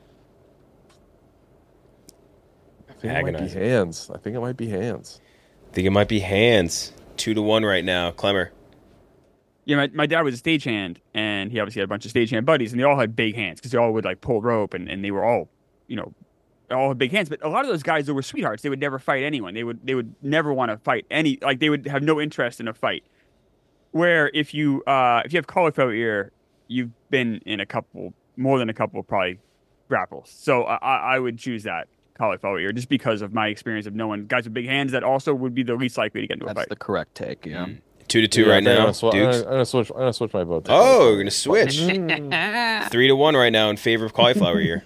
I think it might be Agonizing. hands. I think it might be hands. I think it might be hands. Two to one right now. Clemmer. Yeah, my, my dad was a stagehand, and he obviously had a bunch of stagehand buddies, and they all had big hands because they all would like pull rope, and, and they were all, you know, all had big hands. But a lot of those guys, they were sweethearts. They would never fight anyone. They would they would never want to fight any. Like they would have no interest in a fight. Where if you uh, if you have cauliflower ear, you've been in a couple, more than a couple, probably grapples. So I, I I would choose that cauliflower ear just because of my experience of knowing guys with big hands that also would be the least likely to get into a That's fight. the correct take. Yeah. Two to two Yeah, I right think I'm now. gonna, sw- I'm, Dukes. gonna, I'm gonna switch. I'm gonna switch my vote. to Oh, cauliflower. we're gonna switch. Three to one right now in favor of cauliflower ear.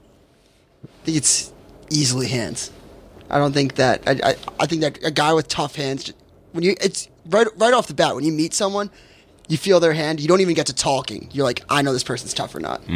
I think it's easily hands. I don't think that. I, I, I think that a guy with tough hands, when you it's right right off the bat when you meet someone, you feel their hand. You don't even get to talking. You're like, I know this person's tough or not.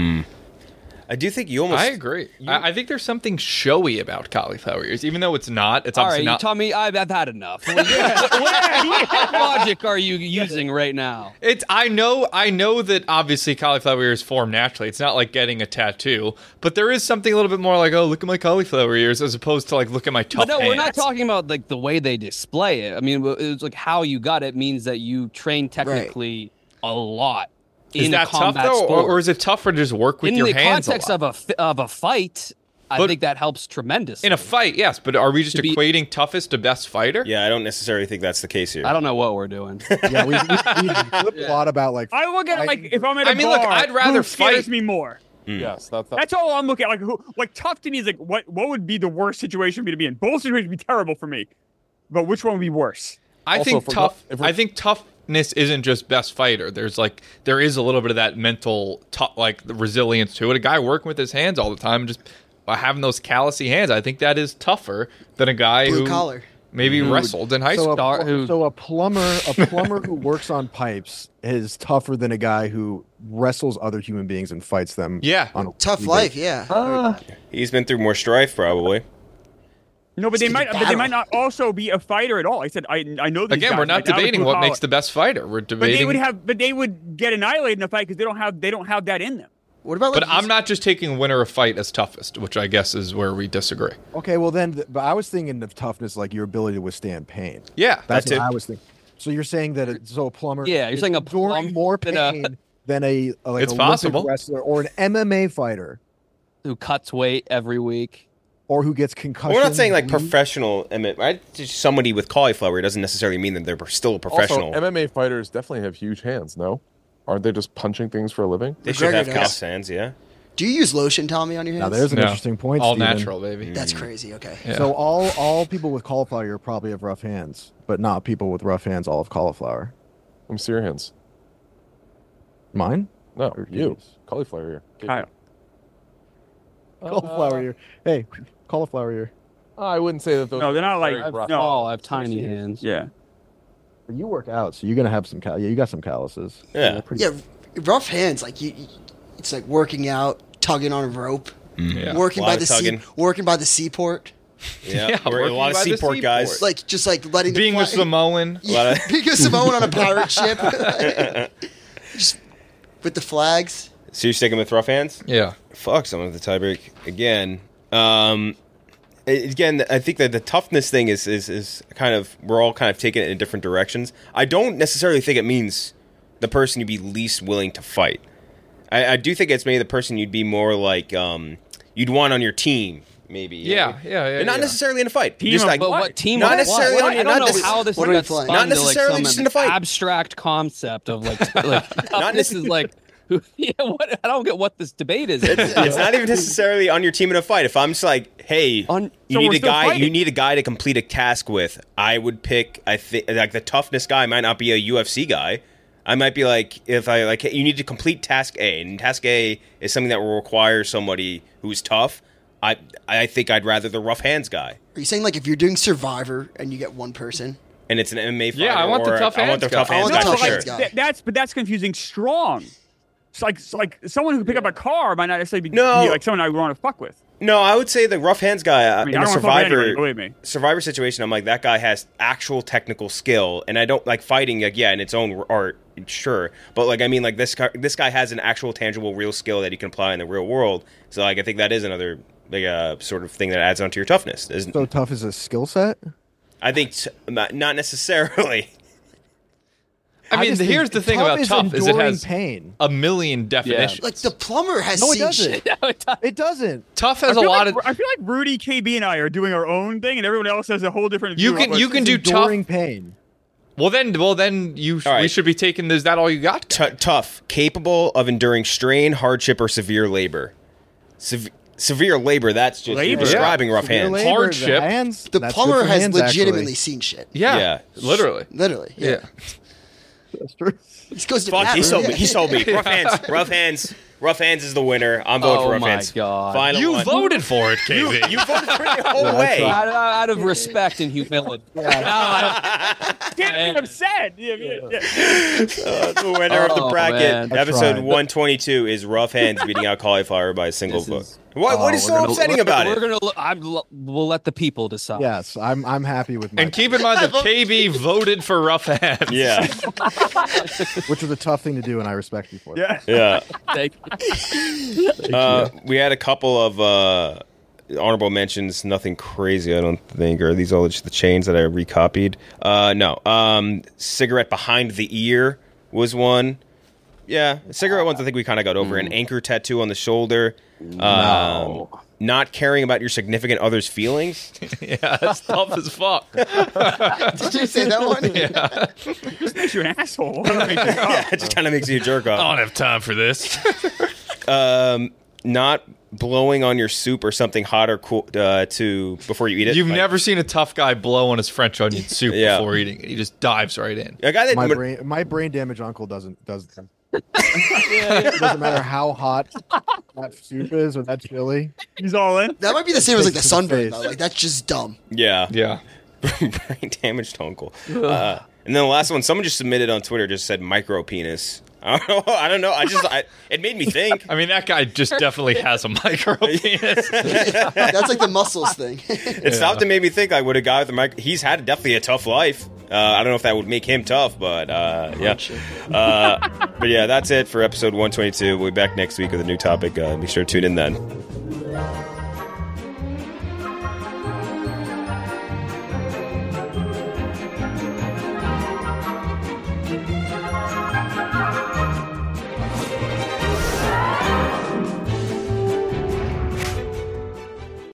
I do think you almost. I agree. I, I think there's something showy about cauliflower ears, even though it's not. It's All right, obviously you not. tell me I've, I've had enough. What, what, what logic are you using right now? It's. I know. I know that obviously cauliflower ears form naturally. It's not like getting a tattoo, but there is something a little bit more like, oh, look at my cauliflower ears, as opposed to like, look at my tough But no, hands. we're not talking about like the way they display it. I mean, it's like how you got it means that you train technically a lot. Is in that a tough combat though, or, sport. or is it tougher to just work with in your the hands? context a of lot? a fi- of a fight? I But- think that helps tremendously. In a fight, yes, but are we just To be- equating toughest to best fighter? Yeah, I don't necessarily think that's the case here. I don't know what we're doing. Yeah, we, we, we flipped a lot about like. I look at it like if I'm at a I mean, bar, look, I'd rather who scares fight- me more. Yes, that's that's That's all I'm looking at. Like, who, like tough to me is like, what what would be the worst situation for me to be in? Both situations would be terrible for me, but which one would be worse? I Also, think if we're tough. go- if we're- I think toughness isn't just best fighter. There's like there is a little bit of that mental, tou- like the resilience to it. A guy working with his hands all the time, just by having those callousy hands, I think that is tougher than a guy Blue who collar. maybe Who- wrestled in high So school. a, Star- pl- who- so a plumber, a plumber who works on pipes is tougher than a guy who wrestles other human beings and fights them. Yeah. on a Tough weekly life, basis. yeah. He's been through more strife, probably. No, but they It's might, a but they battle. might not also be a fighter at all. I said, I I know these Again, guys. we're My not dad was debating blue what collar. makes the best fighter. We're But they debating. would have, but they would get annihilated in a fight because they don't have, they don't have that in them. What about? Like, But I'm not just taking winner of fight as toughest, which I guess is where we disagree. Okay, well then, th- but I was thinking of toughness like your ability to withstand pain. Yeah, That's that what too. I was thinking. So you're saying that it, so a plumber? Yeah, you're is saying a enduring plum- more than a- pain than a, a like It's Olympic possible. wrestler or an M M A fighter, Who cuts weight every week? or who gets concussion. We're not saying like bleed. professional. I mean, right? Just somebody with cauliflower doesn't necessarily mean that they're still a professional. Also, M M A fighters definitely have huge hands. No, aren't they just punching things for a living? they should McGregor have does. callous hands, yeah. do you use lotion, Tommy, on your hands? Now there's an No. interesting point. All Steven. natural, baby. That's crazy. Okay. Yeah. So all all people with cauliflower probably have rough hands, but not people with rough hands all have cauliflower. Let me see your hands. Mine? No, Or you Katie's? cauliflower ear. Kyle. Cauliflower ear. Hey, cauliflower ear. I wouldn't say that those. No, they're not like very rough. no. Oh, I have tiny hands. Yeah. You work out, so you're gonna have some cal. Yeah, you got some calluses. Yeah. they're pretty- Yeah, rough hands. Like you, you- it's like working out, tugging on a rope, Yeah. working A lot by of the sea, tugging. working by the seaport. Yeah, Yeah, we're a working lot of by the seaport guys. seaport. Like just like letting Being the a flag- Samoan. A lot of- being a Samoan on a pirate ship, just with the flags. So you're sticking with rough hands? Yeah. Fuck, someone with the tiebreak again. Um, again, I think that the toughness thing is, is is kind of, we're all kind of taking it in different directions. I don't necessarily think it means the person you'd be least willing to fight. I, I do think it's maybe the person you'd be more like, um, you'd want on your team. Maybe. Yeah, yeah, yeah. And not yeah. necessarily in a fight. Team just of like, But what team? Not of necessarily what? on I your- don't not know necess- how this what are we got playing? spun Not to, like, necessarily some just in a fight. abstract concept of like like Not this is like yeah. What I don't get what this debate is. it's not even necessarily on your team in a fight. If I'm just like, hey, On- you So need we're a still guy, fighting. you need a guy to complete a task with. I would pick. I think like the toughness guy might not be a U F C guy. I might be like, if I like, hey, you need to complete task A, and task A is something that will require somebody who's tough. I I think I'd rather the rough hands guy, Are you saying like if you're doing Survivor and you get one person? and it's an M M A fighter. Yeah, I want the or tough I want the hands tough guy. hands I want guy the for tough sure. hands guy. Th- that's but that's confusing strong. It's like it's like someone who can pick up a car might not necessarily be, No. be like someone I would want to fuck with. No, I would say the rough hands guy uh, I mean, in I a don't want to fuck with survivor anybody, believe me. survivor situation. I'm like, that guy has actual technical skill, and I don't like fighting. Like, yeah, in its own art, sure, but like, I mean, like this guy, this guy has an actual, tangible, real skill that he can apply in the real world. So, like, I think that is another like uh, sort of thing that adds on to your toughness. Isn't- So tough is a skill set. I think t- not not necessarily. I mean, just here's think the thing tough about is tough is it enduring has pain. a million definitions. Like the plumber has No, it seen doesn't. shit. It doesn't. Tough I has a feel lot like, of. I feel like Rudy, K B, and I are doing our own thing, and everyone else has a whole different. You view can of you it. can do tough. Enduring pain. Well then, well then you sh- All right. we should be taking. Is that all you got? T- tough, capable of enduring strain, hardship, or severe labor. Sev- severe labor. That's just you're Labor. describing rough Severe hands. labor, Hardship. The, hands, The that's plumber good for has hands, legitimately actually. seen shit. Yeah, Yeah. literally. Literally. Yeah. Yeah. That's true. He goes to Fuck, bat he room, sold yeah. me. He sold me. Rough hands. Rough hands. Rough hands is the winner. I'm voting Oh for rough my hands. God. Final You one. voted for it, K B. You voted for it the whole Yeah, way. that's out, out of respect and humility. Can't be upset. Yeah, yeah, yeah. Uh, the winner of the Oh, bracket, man. I episode tried. one twenty-two, is rough hands beating out cauliflower by a single This vote. is- What? What Oh, is we're so gonna- upsetting we're- about we're it? Gonna, look- I'm, we'll let the people decide. Yes, I'm. I'm happy with my. And keep in mind that K B voted for rough hands. Yeah, which was a tough thing to do, and I respect you for it. Yeah. yeah. Thank you. Uh, we had a couple of uh, honorable mentions. Nothing crazy, I don't think. Or are these all just the chains that I recopied? Uh, no. Um, cigarette behind the ear was one. Yeah, cigarette ones I think we kind of got over. An anchor tattoo on the shoulder. Um, not caring about your significant other's feelings. Yeah, that's tough as fuck. Did you say that one? Yeah. This makes you an asshole. What do I make it up? Yeah, it just kind of makes you a jerk off. I don't have time for this. Um, not blowing on your soup or something hot or cool uh, to before you eat it. You've Like, never seen a tough guy blow on his French onion soup Yeah. before eating it. He just dives right in. a guy that My brain, my brain damaged uncle doesn't does. It doesn't matter how hot that soup is or that chili. He's all in. That might be the same as like the To the sunburn face. though. Like that's just dumb. yeah, Yeah. brain damaged uncle. Uh, and then the last one, someone just submitted on Twitter, just said micro penis. I don't know. I don't know. I just I, it made me think. I mean, that guy just definitely has a micro penis. That's like the muscles thing. It stopped and made me think. Like, would a guy with a mic? He's had definitely a tough life. Uh, I don't know if that would make him tough, but uh, yeah. Uh, but yeah, that's it for episode one twenty-two. We'll be back next week with a new topic. Uh, be sure to tune in then.